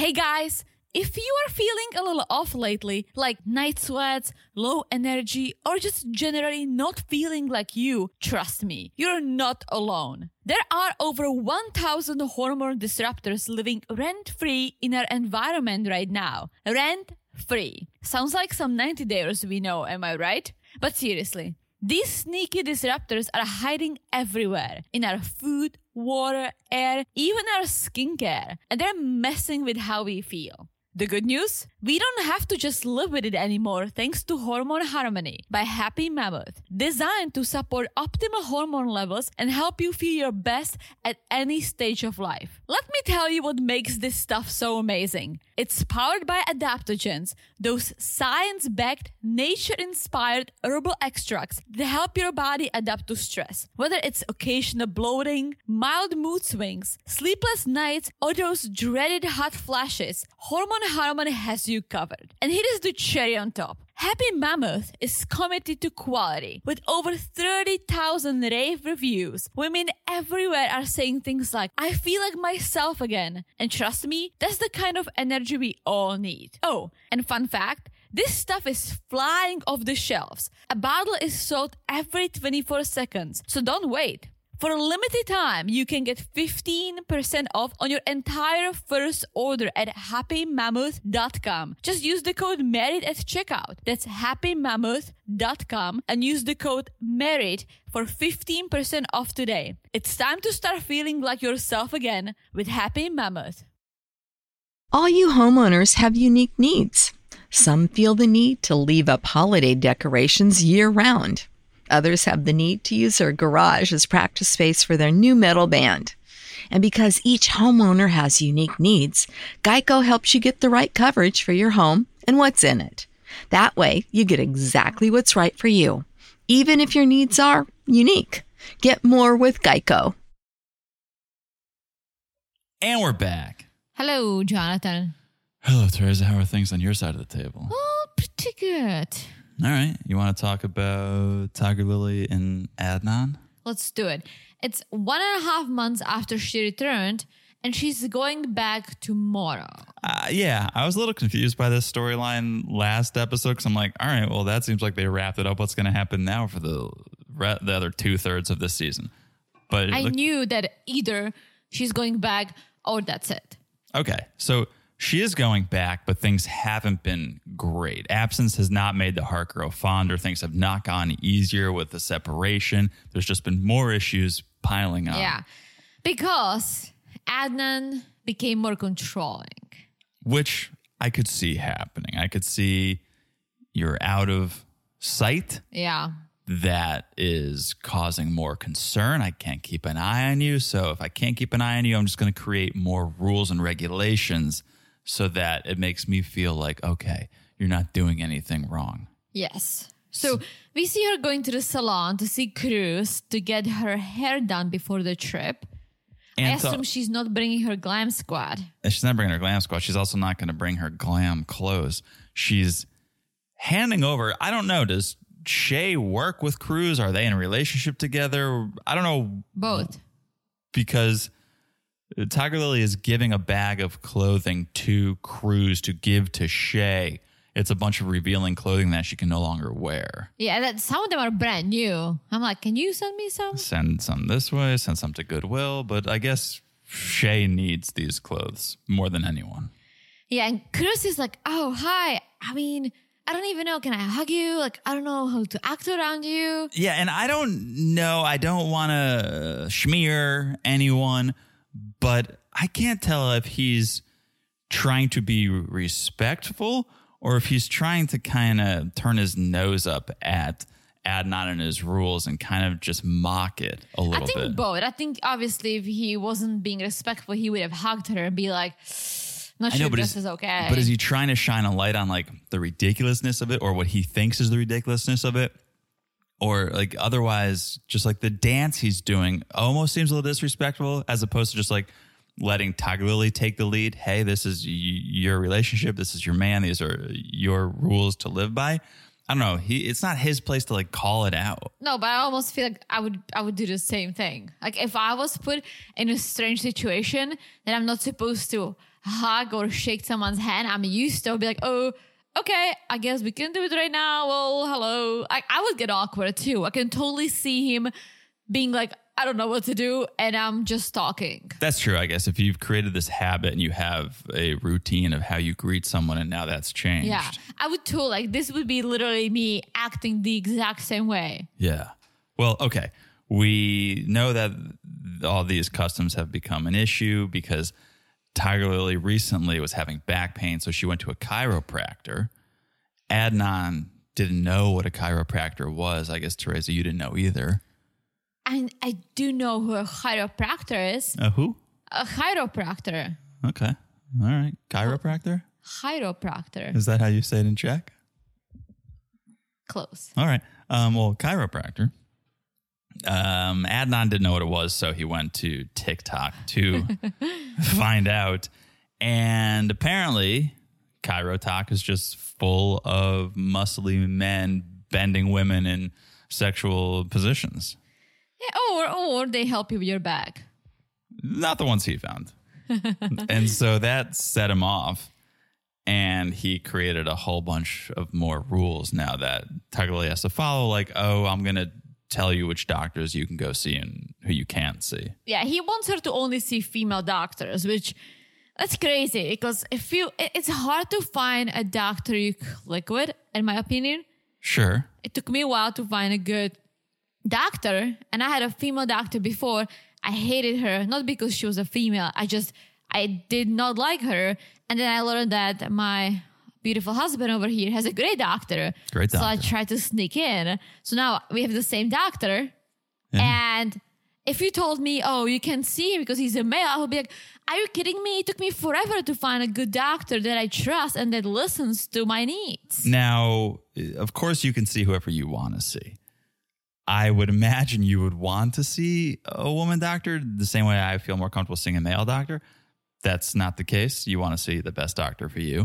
Hey guys, if you are feeling a little off lately, like night sweats, low energy, or just generally not feeling like you, trust me, you're not alone. There are over one thousand hormone disruptors living rent-free in our environment right now. Rent-free. Sounds like some ninety dayers we know, am I right? But seriously, these sneaky disruptors are hiding everywhere, in our food, water, air, even our skincare, and they're messing with how we feel. The good news? We don't have to just live with it anymore thanks to Hormone Harmony by Happy Mammoth, designed to support optimal hormone levels and help you feel your best at any stage of life. Let me tell you what makes this stuff so amazing. It's powered by adaptogens, those science-backed, nature-inspired herbal extracts that help your body adapt to stress. Whether it's occasional bloating, mild mood swings, sleepless nights, or those dreaded hot flashes, Hormone Harmony has you covered. And here is the cherry on top. Happy Mammoth is committed to quality. With over thirty thousand rave reviews, women everywhere are saying things like, I feel like myself again. And trust me, that's the kind of energy we all need. Oh, and fun fact, this stuff is flying off the shelves. A bottle is sold every twenty-four seconds, so don't wait. For a limited time, you can get fifteen percent off on your entire first order at happy mammoth dot com. Just use the code MARRIED at checkout. That's happy mammoth dot com and use the code MARRIED for fifteen percent off today. It's time to start feeling like yourself again with Happy Mammoth. All you homeowners have unique needs. Some feel the need to leave up holiday decorations year-round. Others have the need to use their garage as practice space for their new metal band. And because each homeowner has unique needs, Geico helps you get the right coverage for your home and what's in it. That way, you get exactly what's right for you, even if your needs are unique. Get more with Geico. And we're back. Hello, Jonathan. Hello, Teresa. How are things on your side of the table? Oh, pretty good. All right. You want to talk about Tiger Lily and Adnan? Let's do it. It's one and a half months after she returned, and she's going back tomorrow. Uh, yeah, I was a little confused by this storyline last episode because I'm like, all right, well, that seems like they wrapped it up. What's going to happen now for the re- the other two thirds of this season? But I looked- knew that either she's going back or that's it. Okay, so she is going back, but things haven't been great. Absence has not made the heart grow fonder. Things have not gone easier with the separation. There's just been more issues piling up. Yeah, because Adnan became more controlling. Which I could see happening. I could see you're out of sight. Yeah. That is causing more concern. I can't keep an eye on you. So if I can't keep an eye on you, I'm just going to create more rules and regulations so that it makes me feel like, okay, you're not doing anything wrong. Yes. So we see her going to the salon to see Cruz to get her hair done before the trip. And I to- assume she's not bringing her glam squad. And she's not bringing her glam squad. She's also not going to bring her glam clothes. She's handing over. I don't know. Does Shay work with Cruz? Are they in a relationship together? I don't know. Both. Because Tiger Lily is giving a bag of clothing to Cruz to give to Shay. It's a bunch of revealing clothing that she can no longer wear. Yeah, that some of them are brand new. I'm like, can you send me some? Send some this way, send some to Goodwill. But I guess Shay needs these clothes more than anyone. Yeah, and Cruz is like, oh, hi. I mean, I don't even know. Can I hug you? Like, I don't know how to act around you. Yeah, and I don't know. I don't want to smear anyone, but I can't tell if he's trying to be respectful or if he's trying to kind of turn his nose up at Adnan and his rules and kind of just mock it a little I think bit. both. I think obviously if he wasn't being respectful, he would have hugged her and be like, not I sure know, but if this is, is okay. but is he trying to shine a light on like the ridiculousness of it or what he thinks is the ridiculousness of it? Or like otherwise, just like the dance he's doing almost seems a little disrespectful as opposed to just like letting Tiger Lily take the lead. Hey, this is y- your relationship. This is your man. These are your rules to live by. I don't know. He it's not his place to like call it out. No, but I almost feel like I would I would do the same thing. Like if I was put in a strange situation that I'm not supposed to hug or shake someone's hand, I'm used to be like, oh, okay, I guess we can do it right now. Well, hello. I, I would get awkward too. I can totally see him being like, I don't know what to do, and I'm just talking. That's true, I guess. If you've created this habit and you have a routine of how you greet someone and now that's changed. Yeah, I would too. Like, this would be literally me acting the exact same way. Yeah. Well, okay. We know that all these customs have become an issue because Tiger Lily recently was having back pain, so she went to a chiropractor. Adnan didn't know what a chiropractor was. I guess, Teresa, you didn't know either. And I do know who a chiropractor is. Uh, who? A chiropractor. Okay. All right. Chiropractor? Chiropractor. Is that how you say it in Czech? Close. All right. Um, well, chiropractor. Um, Adnan didn't know what it was, so he went to TikTok to find out. And apparently, Chirotalk is just full of muscly men bending women in sexual positions. Yeah, or or they help you with your back. Not the ones he found. And so that set him off. And he created a whole bunch of more rules now that Tiger Lily has to follow. Like, oh, I'm going to tell you which doctors you can go see and who you can't see. Yeah, he wants her to only see female doctors, which that's crazy because if you, it's hard to find a doctor you click with, in my opinion. Sure. It took me a while to find a good doctor, and I had a female doctor before. I hated her, not because she was a female. I just, I did not like her. And then I learned that my beautiful husband over here has a great doctor. Great doctor. So I tried to sneak in. So now we have the same doctor. Yeah. And if you told me, oh, you can see him because he's a male, I would be like, are you kidding me? It took me forever to find a good doctor that I trust and that listens to my needs. Now, of course, you can see whoever you want to see. I would imagine you would want to see a woman doctor the same way I feel more comfortable seeing a male doctor. That's not the case. You want to see the best doctor for you.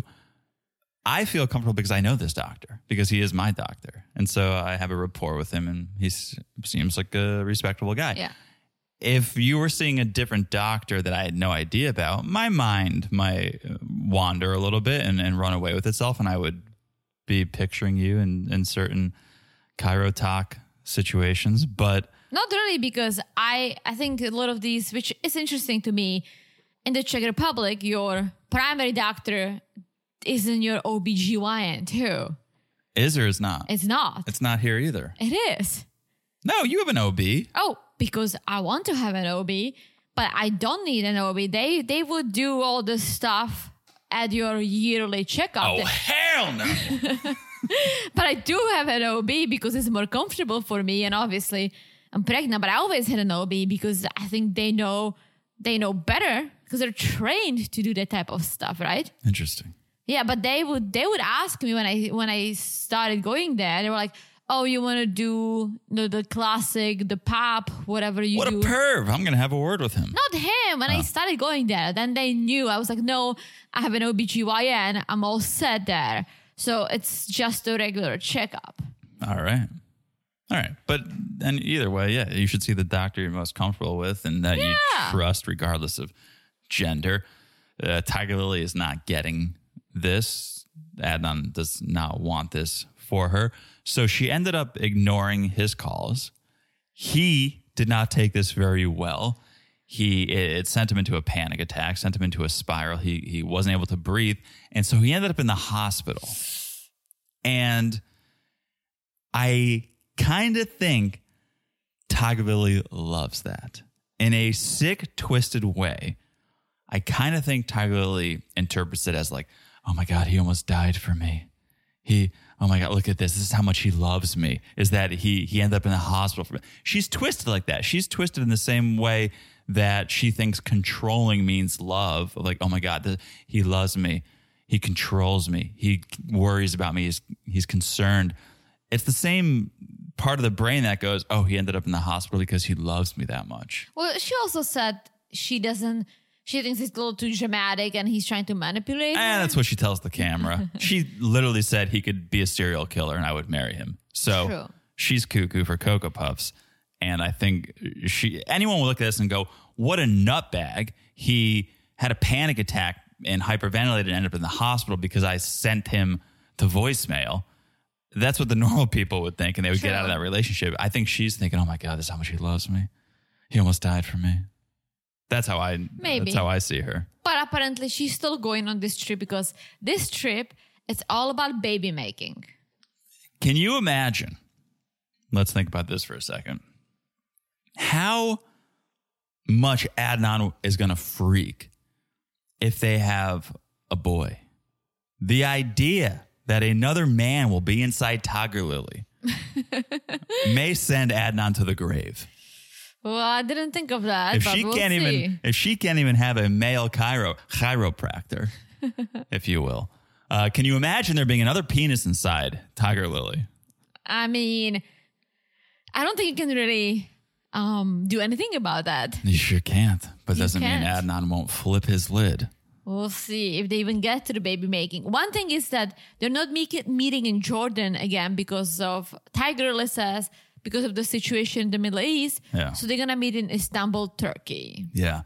I feel comfortable because I know this doctor, because he is my doctor. And so I have a rapport with him, and he seems like a respectable guy. Yeah. If you were seeing a different doctor that I had no idea about, my mind might wander a little bit and, and run away with itself, and I would be picturing you in, in certain chirotalk situations. But not really, because I, I think a lot of these, which is interesting to me, in the Czech Republic, your primary doctor isn't your O B G Y N too. Is or is not? It's not. It's not here either. It is. No, you have an O B. Oh, because I want to have an O B, but I don't need an O B. They they would do all the stuff at your yearly checkup. Oh, hell no. But I do have an O B because it's more comfortable for me, and obviously I'm pregnant, but I always had an O B because I think they know they know better because they're trained to do that type of stuff, right? Interesting. Yeah, but they would they would ask me when I when I started going there. They were like, "Oh, you want to do the, the classic, the pop, whatever you what do." What a perv. I'm going to have a word with him. Not him. When oh. I started going there, then they knew. I was like, "No, I have an O B G Y N. I'm all set there." So it's just a regular checkup. All right. All right. But and either way, yeah, you should see the doctor you're most comfortable with and that Yeah. you trust regardless of gender. Uh, Tiger Lily is not getting this. Adnan does not want this for her. So she ended up ignoring his calls. He did not take this very well. He it sent him into a panic attack, sent him into a spiral. He he wasn't able to breathe. And so he ended up in the hospital. And I kind of think Tiger Lily loves that. In a sick, twisted way, I kind of think Tiger Lily interprets it as like, oh my God, he almost died for me. He, oh my God, look at this. This is how much he loves me. Is that he he ended up in the hospital for me. She's twisted like that. She's twisted in the same way that she thinks controlling means love. Like, oh my God, the, he loves me. He controls me. He worries about me. He's, he's concerned. It's the same part of the brain that goes, oh, he ended up in the hospital because he loves me that much. Well, she also said she doesn't, she thinks it's a little too dramatic and he's trying to manipulate her. And that's what she tells the camera. She literally said he could be a serial killer and I would marry him. So True. She's cuckoo for Cocoa Puffs. And I think she anyone will look at this and go, what a nutbag. He had a panic attack and hyperventilated and ended up in the hospital because I sent him to voicemail. That's what the normal people would think, and they would True. get out of that relationship. I think she's thinking, oh my God, this is how much he loves me. He almost died for me. That's how I Maybe. That's how I see her. But apparently she's still going on this trip because this trip, it's all about baby making. Can you imagine? Let's think about this for a second. How much Adnan is going to freak if they have a boy? The idea that another man will be inside Tiger Lily may send Adnan to the grave. Well, I didn't think of that. If but she we'll can't see. even, if she can't even have a male chiro, chiropractor, if you will, uh, can you imagine there being another penis inside Tiger Lily? I mean, I don't think you can really um, do anything about that. You sure can't, but You doesn't mean can't. Adnan won't flip his lid. We'll see if they even get to the baby making. One thing is that they're not make it meeting in Jordan again because of Tiger Lily says because of the situation in the Middle East. Yeah. So they're gonna meet in Istanbul, Turkey. Yeah.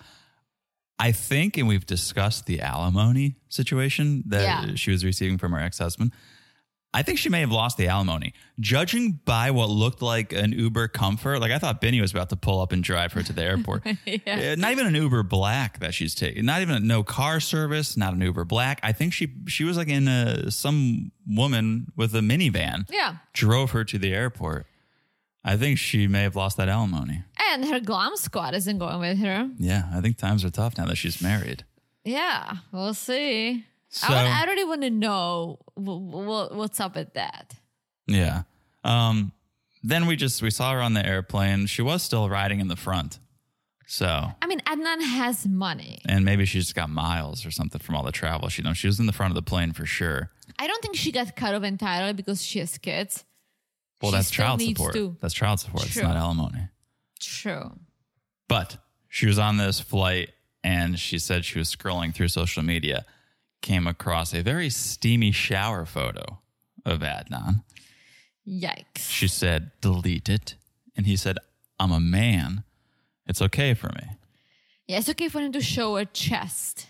I think, and we've discussed the alimony situation that Yeah. she was receiving from her ex-husband. I think she may have lost the alimony. Judging by what looked like an Uber Comfort, like I thought Benny was about to pull up and drive her to the airport. Uh, Not even an Uber Black that she's taking. Not even a, no car service, not an Uber Black. I think she she was like in a, some woman with a minivan. Yeah. Drove her to the airport. I think she may have lost that alimony. And her glam squad isn't going with her. Yeah, I think times are tough now that she's married. Yeah, we'll see. So, I, want, I really want to know w- w- what's up with that. yeah. Um, then we just, we saw her on the airplane. She was still riding in the front. So, I mean, Adnan has money. and maybe she just got miles or something from all the travel. She, you know, she was in the front of the plane for sure. I don't think she got cut off entirely because she has kids. Well, She that's still child needs support. to. That's child support. It's True. not alimony. True. But she was on this flight and she said she was scrolling through social media, came across a very steamy shower photo of Adnan. Yikes. She said, delete it. And he said, I'm a man. It's okay for me. Yeah, it's okay for him to show her chest.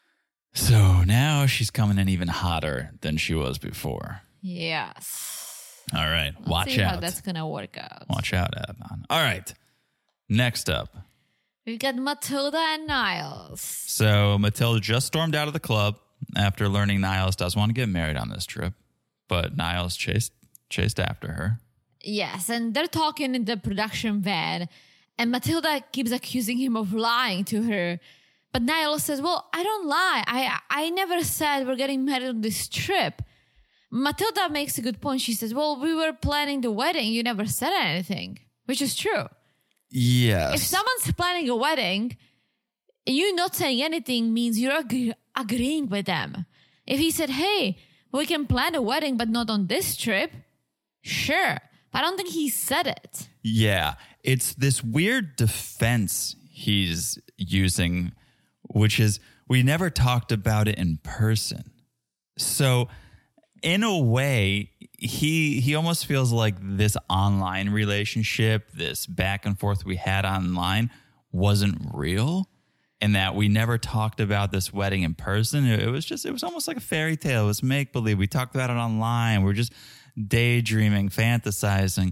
So now she's coming in even hotter than she was before. Yes. All right. Let's Watch see how out. that's gonna work out. Watch out, Adnan. All right. Next up. We've got Matilda and Niles. So Matilda just stormed out of the club after learning Niles does want to get married on this trip. But Niles chased chased after her. Yes, and they're talking in the production van, and Matilda keeps accusing him of lying to her. But Niles says, well, I don't lie. I I never said we're getting married on this trip. Matilda makes a good point. She says, well, we were planning the wedding. You never said anything, which is true. Yes. If someone's planning a wedding, you not saying anything means you're ag- agreeing with them. If he said, hey, we can plan a wedding, but not on this trip, sure. But I don't think he said it. Yeah, it's this weird defense he's using, which is we never talked about it in person. So in a way, he he almost feels like this online relationship, this back and forth we had online wasn't real, and that we never talked about this wedding in person. It, it was just, it was almost like a fairy tale. It was make-believe. We talked about it online. We're just daydreaming, fantasizing.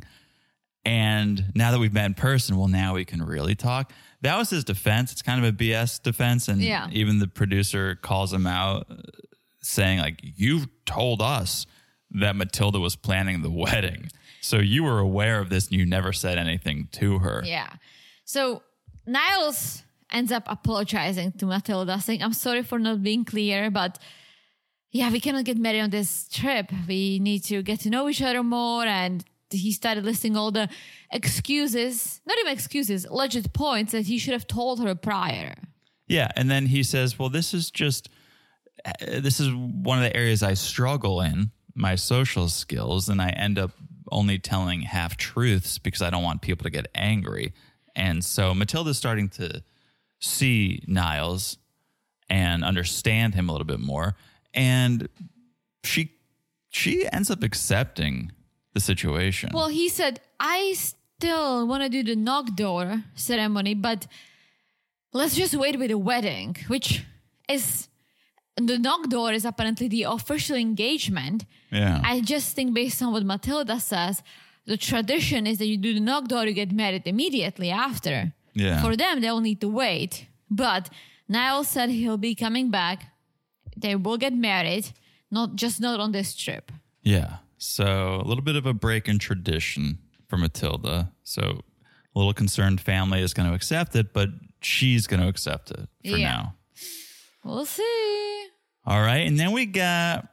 And now that we've met in person, well, now we can really talk. That was his defense. It's kind of a B S defense. And Yeah. even the producer calls him out uh, saying, like, you told us that Matilda was planning the wedding. So you were aware of this and you never said anything to her. Yeah. So Niles ends up apologizing to Matilda, saying, I'm sorry for not being clear, but yeah, we cannot get married on this trip. We need to get to know each other more. And he started listing all the excuses, not even excuses, alleged points that he should have told her prior. Yeah. And then he says, well, this is just, uh, this is one of the areas I struggle in, my social skills. And I end up only telling half truths because I don't want people to get angry. And so Matilda's starting to see Niles and understand him a little bit more. And she she ends up accepting the situation. Well, he said, I still want to do the knock door ceremony, but let's just wait with the wedding, which is the knock door is apparently the official engagement. Yeah. I just think based on what Matilda says, the tradition is that you do the knock door, you get married immediately after. Yeah. For them, they'll need to wait. But Niall said he'll be coming back. They will get married, not just not on this trip. Yeah. So a little bit of a break in tradition for Matilda. So a little concerned family is going to accept it, but she's going to accept it for Yeah. now. We'll see. All right. And then we got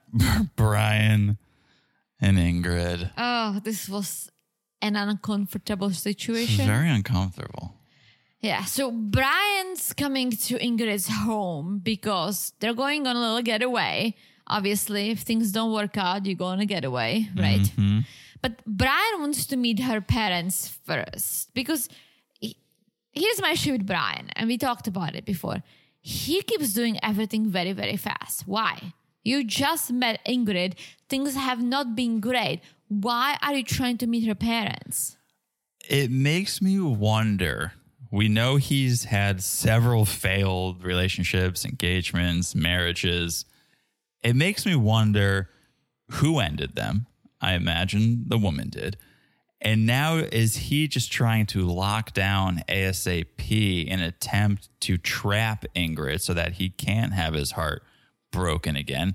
Brian and Ingrid. Oh, this was an uncomfortable This is situation. very uncomfortable. Yeah, so Brian's coming to Ingrid's home because they're going on a little getaway. Obviously, if things don't work out, you go on a getaway, right? Mm-hmm. But Brian wants to meet her parents first because he, here's my issue with Brian, and we talked about it before. He keeps doing everything very, very fast. Why? You just met Ingrid. Things have not been great. Why are you trying to meet her parents? It makes me wonder. We know he's had several failed relationships, engagements, marriages. It makes me wonder who ended them. I imagine the woman did. And now is he just trying to lock down ASAP in an attempt to trap Ingrid so that he can't have his heart broken again?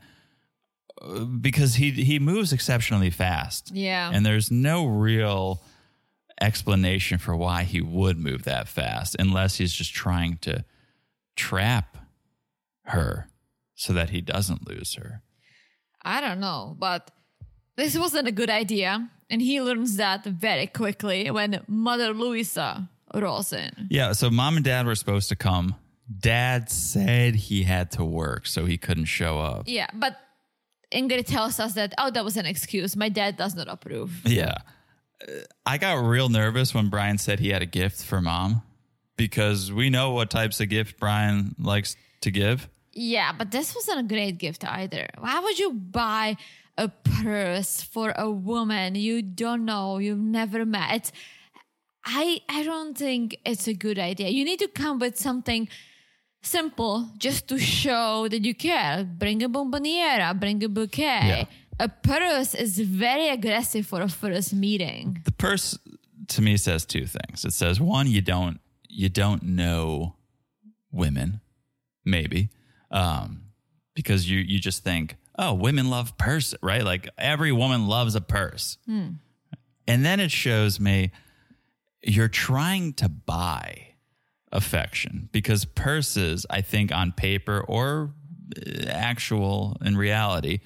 Because he he moves exceptionally fast. Yeah. And there's no real explanation for why he would move that fast unless he's just trying to trap her so that he doesn't lose her. I don't know, but this wasn't a good idea. And he learns that very quickly when Mother Louisa rolls in. Yeah, so mom and dad were supposed to come. Dad said he had to work, so he couldn't show up. Yeah, but Ingrid tells us that, oh, that was an excuse. My dad does not approve. Yeah. I got real nervous when Brian said he had a gift for mom because we know what types of gift Brian likes to give. Yeah, but this wasn't a great gift either. Why would you buy a purse for a woman you don't know, you've never met? I I don't think it's a good idea. You need to come with something simple just to show that you care. Bring a bomboniera, bring a bouquet. Yeah. A purse is very aggressive for a first meeting. The purse to me says two things. It says, one, you don't you don't know women, maybe, um, because you you just think, oh, women love purse, right? Like every woman loves a purse. Hmm. And then it shows me you're trying to buy affection because purses, I think on paper or actual in reality,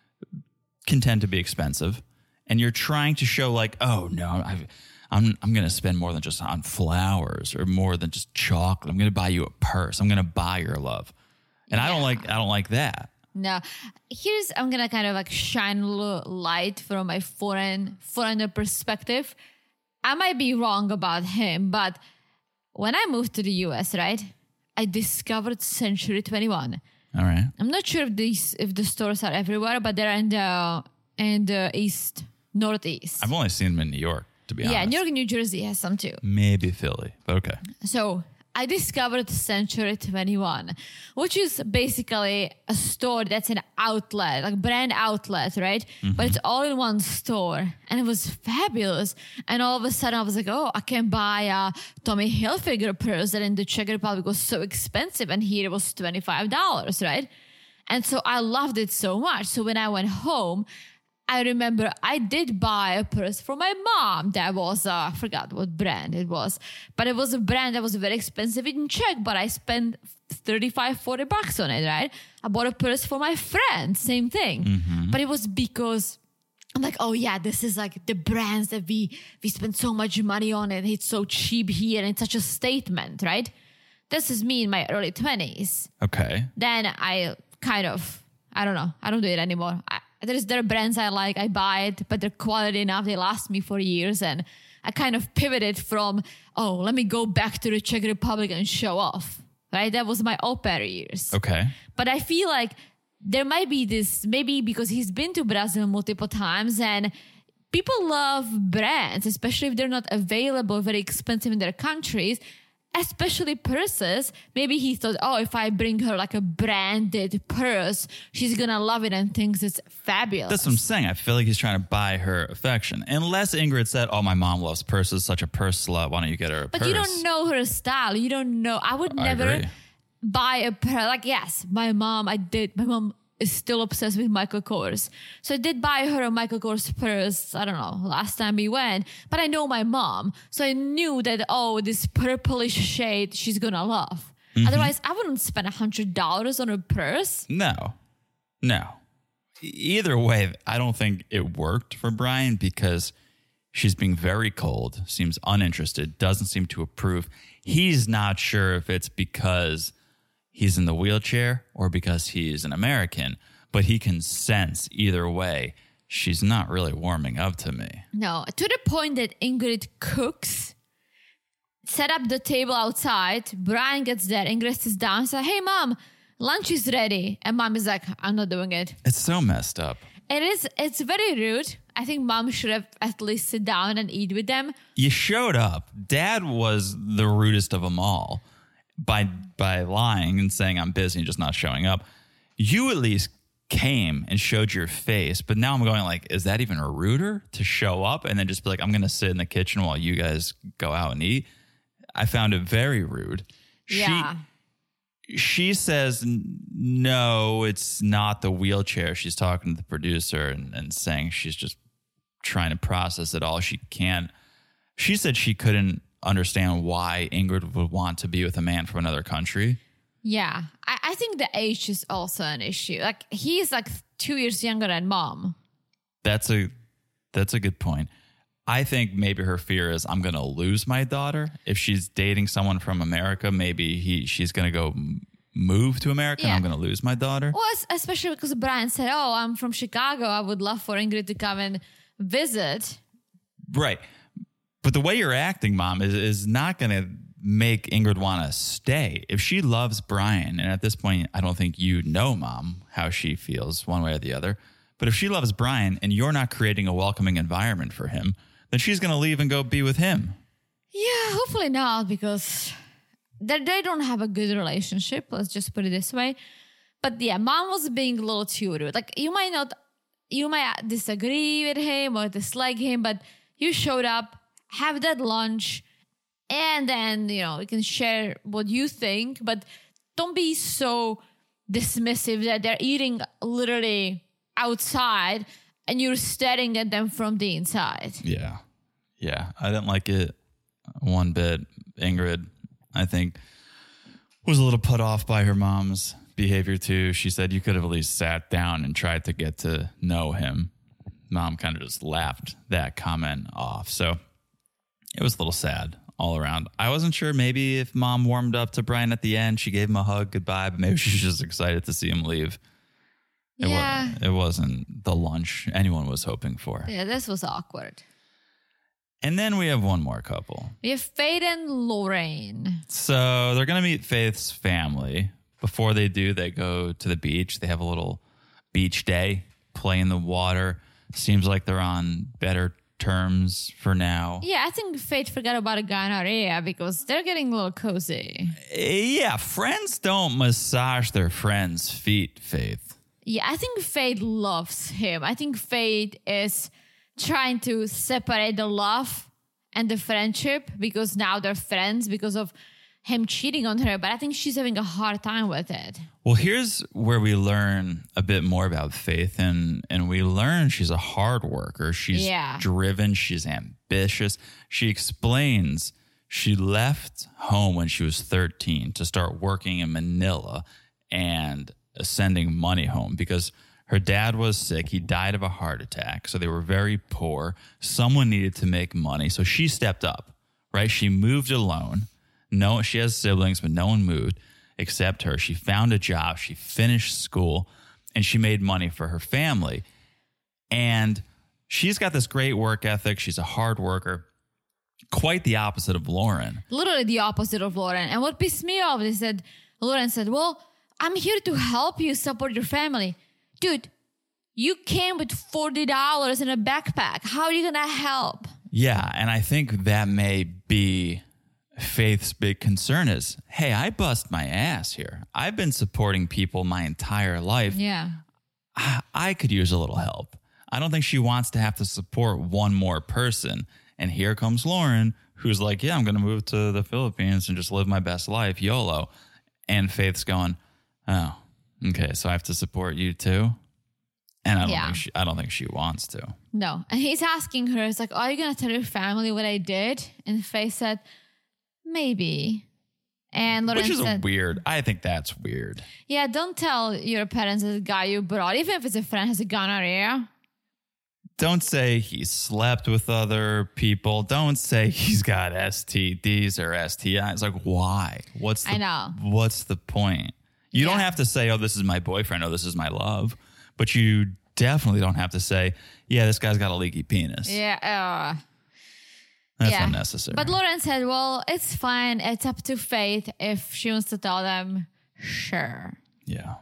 can tend to be expensive. And you're trying to show like, oh no, I've, I'm I'm going to spend more than just on flowers or more than just chocolate. I'm going to buy you a purse. I'm going to buy your love. And I don't like I don't like that. No, here's, I'm going to kind of like shine a little light from my foreign foreigner perspective. I might be wrong about him, but when I moved to the U S, right, I discovered Century twenty-one. All right. I'm not sure if these if the stores are everywhere, but they're in the in the east, northeast. I've only seen them in New York, to be yeah, honest. New York and New Jersey has some too. Maybe Philly, but okay. So I discovered Century twenty-one, which is basically a store that's an outlet, like brand outlet, right? Mm-hmm. But it's all in one store. And it was fabulous. And all of a sudden I was like, oh, I can buy a Tommy Hilfiger purse that in the Czech Republic was so expensive. And here it was twenty-five dollars, right? And so I loved it so much. So when I went home, I remember I did buy a purse for my mom that was, uh, I forgot what brand it was, but it was a brand that was very expensive in Czech, but I spent thirty-five, forty bucks on it, right? I bought a purse for my friend, same thing. Mm-hmm. But it was because I'm like, oh yeah, this is like the brands that we, we spend so much money on and it's so cheap here and it's such a statement, right? This is me in my early twenties. Okay. Then I kind of, I don't know, I don't do it anymore. I, There's there are brands I like, I buy it, but they're quality enough, they last me for years. And I kind of pivoted from, oh, let me go back to the Czech Republic and show off, right? That was my au pair years. Okay. But I feel like there might be this, maybe because he's been to Brazil multiple times and people love brands, especially if they're not available, very expensive in their countries. especially purses. Maybe he thought, oh, if I bring her like a branded purse, she's going to love it and thinks it's fabulous. That's what I'm saying. I feel like he's trying to buy her affection. Unless Ingrid said, oh, my mom loves purses, such a purse slut. Why don't you get her a but purse? You don't know her style. You don't know. I would I never agree. buy a purse. Like, yes, my mom, I did. My mom is still obsessed with Michael Kors. So I did buy her a Michael Kors purse, I don't know, last time we went. But I know my mom. So I knew that, oh, this purplish shade she's going to love. Mm-hmm. Otherwise, I wouldn't spend one hundred dollars on a purse. No. No. E- Either way, I don't think it worked for Brian because she's being very cold, seems uninterested, doesn't seem to approve. He's not sure if it's because he's in the wheelchair or because he's an American, but he can sense either way. She's not really warming up to me. No, to the point that Ingrid cooks, set up the table outside. Brian gets there. Ingrid sits down and says, hey, Mom, lunch is ready. And Mom is like, I'm not doing it. It's so messed up. It is. It's very rude. I think Mom should have at least sit down and eat with them. You showed up. Dad was the rudest of them all. By by lying and saying I'm busy and just not showing up. You at least came and showed your face, but now I'm going like, is that even a ruder to show up and then just be like, I'm going to sit in the kitchen while you guys go out and eat? I found it very rude. Yeah. She, she says, no, it's not the wheelchair. She's talking to the producer and, and saying she's just trying to process it all. She can't. She said she couldn't understand why Ingrid would want to be with a man from another country. Yeah. I, I think the age is also an issue. Like, he's like two years younger than Mom. That's a that's a good point. I think maybe her fear is I'm going to lose my daughter. If she's dating someone from America, maybe he she's going to go move to America Yeah. and I'm going to lose my daughter. Well, es- especially because Brian said, oh, I'm from Chicago. I would love for Ingrid to come and visit. Right. But the way you're acting, Mom, is, is not going to make Ingrid want to stay. If she loves Brian, and at this point, I don't think you know, Mom, how she feels one way or the other. But if she loves Brian and you're not creating a welcoming environment for him, then she's going to leave and go be with him. Yeah, hopefully not, because they they don't have a good relationship. Let's just put it this way. But yeah, Mom was being a little too rude. Like, you might not, you might disagree with him or dislike him, but you showed up, have that lunch, and then, you know, you can share what you think, but don't be so dismissive that they're eating literally outside and you're staring at them from the inside. Yeah. Yeah. I didn't like it one bit. Ingrid, I think, was a little put off by her mom's behavior too. She said you could have at least sat down and tried to get to know him. Mom kind of just laughed that comment off. So it was a little sad all around. I wasn't sure maybe if Mom warmed up to Brian at the end, she gave him a hug, goodbye, but maybe she was just excited to see him leave. It Yeah. wa- it wasn't the lunch anyone was hoping for. Yeah, this was awkward. And then we have one more couple. We have Faith and Lorraine. So they're going to meet Faith's family. Before they do, they go to the beach. They have a little beach day, play in the water. Seems like they're on better terms for now. Yeah, I think Faith forgot about a gonorrhea because they're getting a little cozy. Yeah, friends don't massage their friends' feet, Faith. Yeah, I think Faith loves him. I think Faith is trying to separate the love and the friendship because now they're friends because of him cheating on her. But I think she's having a hard time with it. Well, here's where we learn a bit more about Faith, and, and we learn she's a hard worker. She's Yeah. driven. She's ambitious. She explains she left home when she was thirteen to start working in Manila and sending money home because her dad was sick. He died of a heart attack. So they were very poor. Someone needed to make money. So she stepped up, right? She moved alone. No, she has siblings, but no one moved except her. She found a job. She finished school and she made money for her family. And she's got this great work ethic. She's a hard worker. Quite the opposite of Lauren. Literally the opposite of Lauren. And what pissed me off is that Lauren said, well, I'm here to help you support your family. Dude, you came with forty dollars in a backpack. How are you going to help? Yeah, and I think that may be Faith's big concern is, hey, I bust my ass here. I've been supporting people my entire life. Yeah. I, I could use a little help. I don't think she wants to have to support one more person. And here comes Lauren, who's like, yeah, I'm going to move to the Philippines and just live my best life, YOLO. And Faith's going, oh, okay, so I have to support you too? And I don't Yeah. think she I don't think she wants to. No. And he's asking her, it's like, are you going to tell your family what I did? And Faith said, maybe. And Lauren Which is said, weird. I think that's weird. yeah, don't tell your parents that the guy you brought, even if it's a friend, has a gonorrhea. Don't say he slept with other people. Don't say he's got S T Ds or S T Is. Like, why? What's the, I know. What's the point? You Yeah. don't have to say, oh, this is my boyfriend or this is my love. But you definitely don't have to say, yeah, this guy's got a leaky penis. Yeah. Uh, That's yeah. unnecessary. But Lauren said, well, it's fine. It's up to Faith. If she wants to tell them, sure. yeah.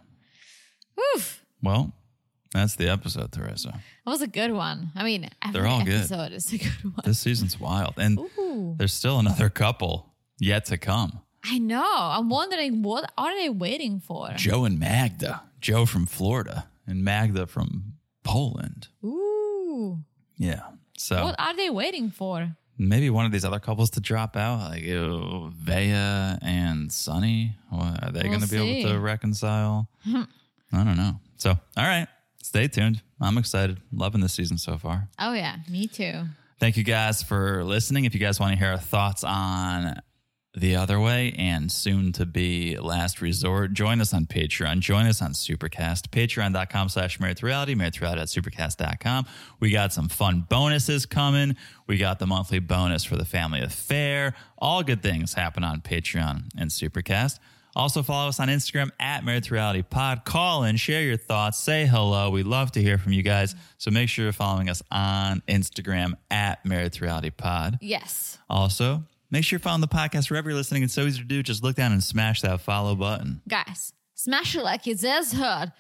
Oof. Well, that's the episode, Teresa. That was a good one. I mean, every They're all good. episode is a good one. This season's wild. And Ooh. there's still another couple yet to come. I know. I'm wondering, what are they waiting for? Joe and Magda. Joe from Florida and Magda from Poland. Ooh. Yeah. So What are they waiting for? maybe one of these other couples to drop out, like ew, Vea and Sunny. What, are they We'll going to be able see. to reconcile? I don't know. So, all right. Stay tuned. I'm excited. Loving this season so far. Oh, yeah. Me too. Thank you guys for listening. If you guys want to hear our thoughts on The Other Way and soon to be Last Resort, join us on Patreon. Join us on Supercast. Patreon.com slash Married to Reality. Married to Reality at supercast dot com. We got some fun bonuses coming. We got the monthly bonus for the family affair. All good things happen on Patreon and Supercast. Also follow us on Instagram at Married to Reality Pod. Call in, share your thoughts, say hello. We love to hear from you guys. So make sure you're following us on Instagram at Married to Reality Pod. Yes. Also, make sure you're following the podcast wherever you're listening. It's so easy to do. Just look down and smash that follow button. Guys, smash it like it's as heard.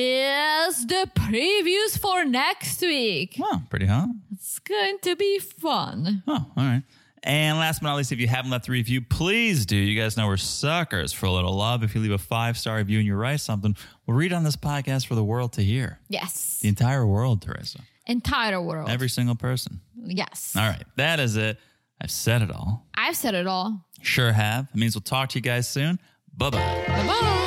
Is the previews for next week. Wow, pretty hot. It's going to be fun. Oh, all right. And last but not least, if you haven't left a review, please do. You guys know we're suckers for a little love. If you leave a five-star review and you write something, we'll read on this podcast for the world to hear. Yes. The entire world, Teresa. Entire world. Every single person. Yes. All right. That is it. I've said it all. I've said it all. Sure have. It means we'll talk to you guys soon. Bye-bye. Bye-bye.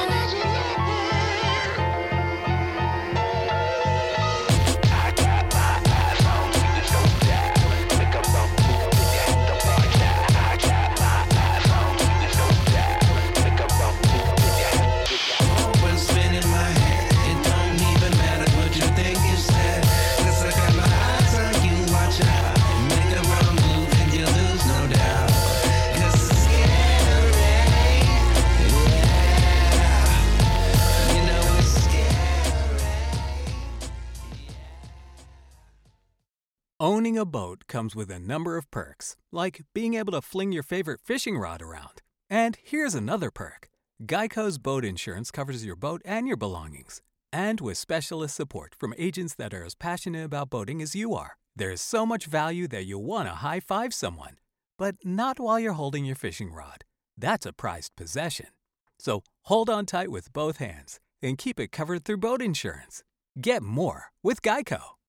Always spinning my head. It don't even matter what you think you said. 'Cause I got my eyes on you. Watch out. Make a wrong move and you lose, no doubt. 'Cause it's scary. Yeah. You know it's scary. Owning a boat comes with a number of perks, like being able to fling your favorite fishing rod around. And here's another perk. Geico's boat insurance covers your boat and your belongings. And with specialist support from agents that are as passionate about boating as you are, there's so much value that you'll want to high-five someone. But not while you're holding your fishing rod. That's a prized possession. So hold on tight with both hands and keep it covered through boat insurance. Get more with Geico.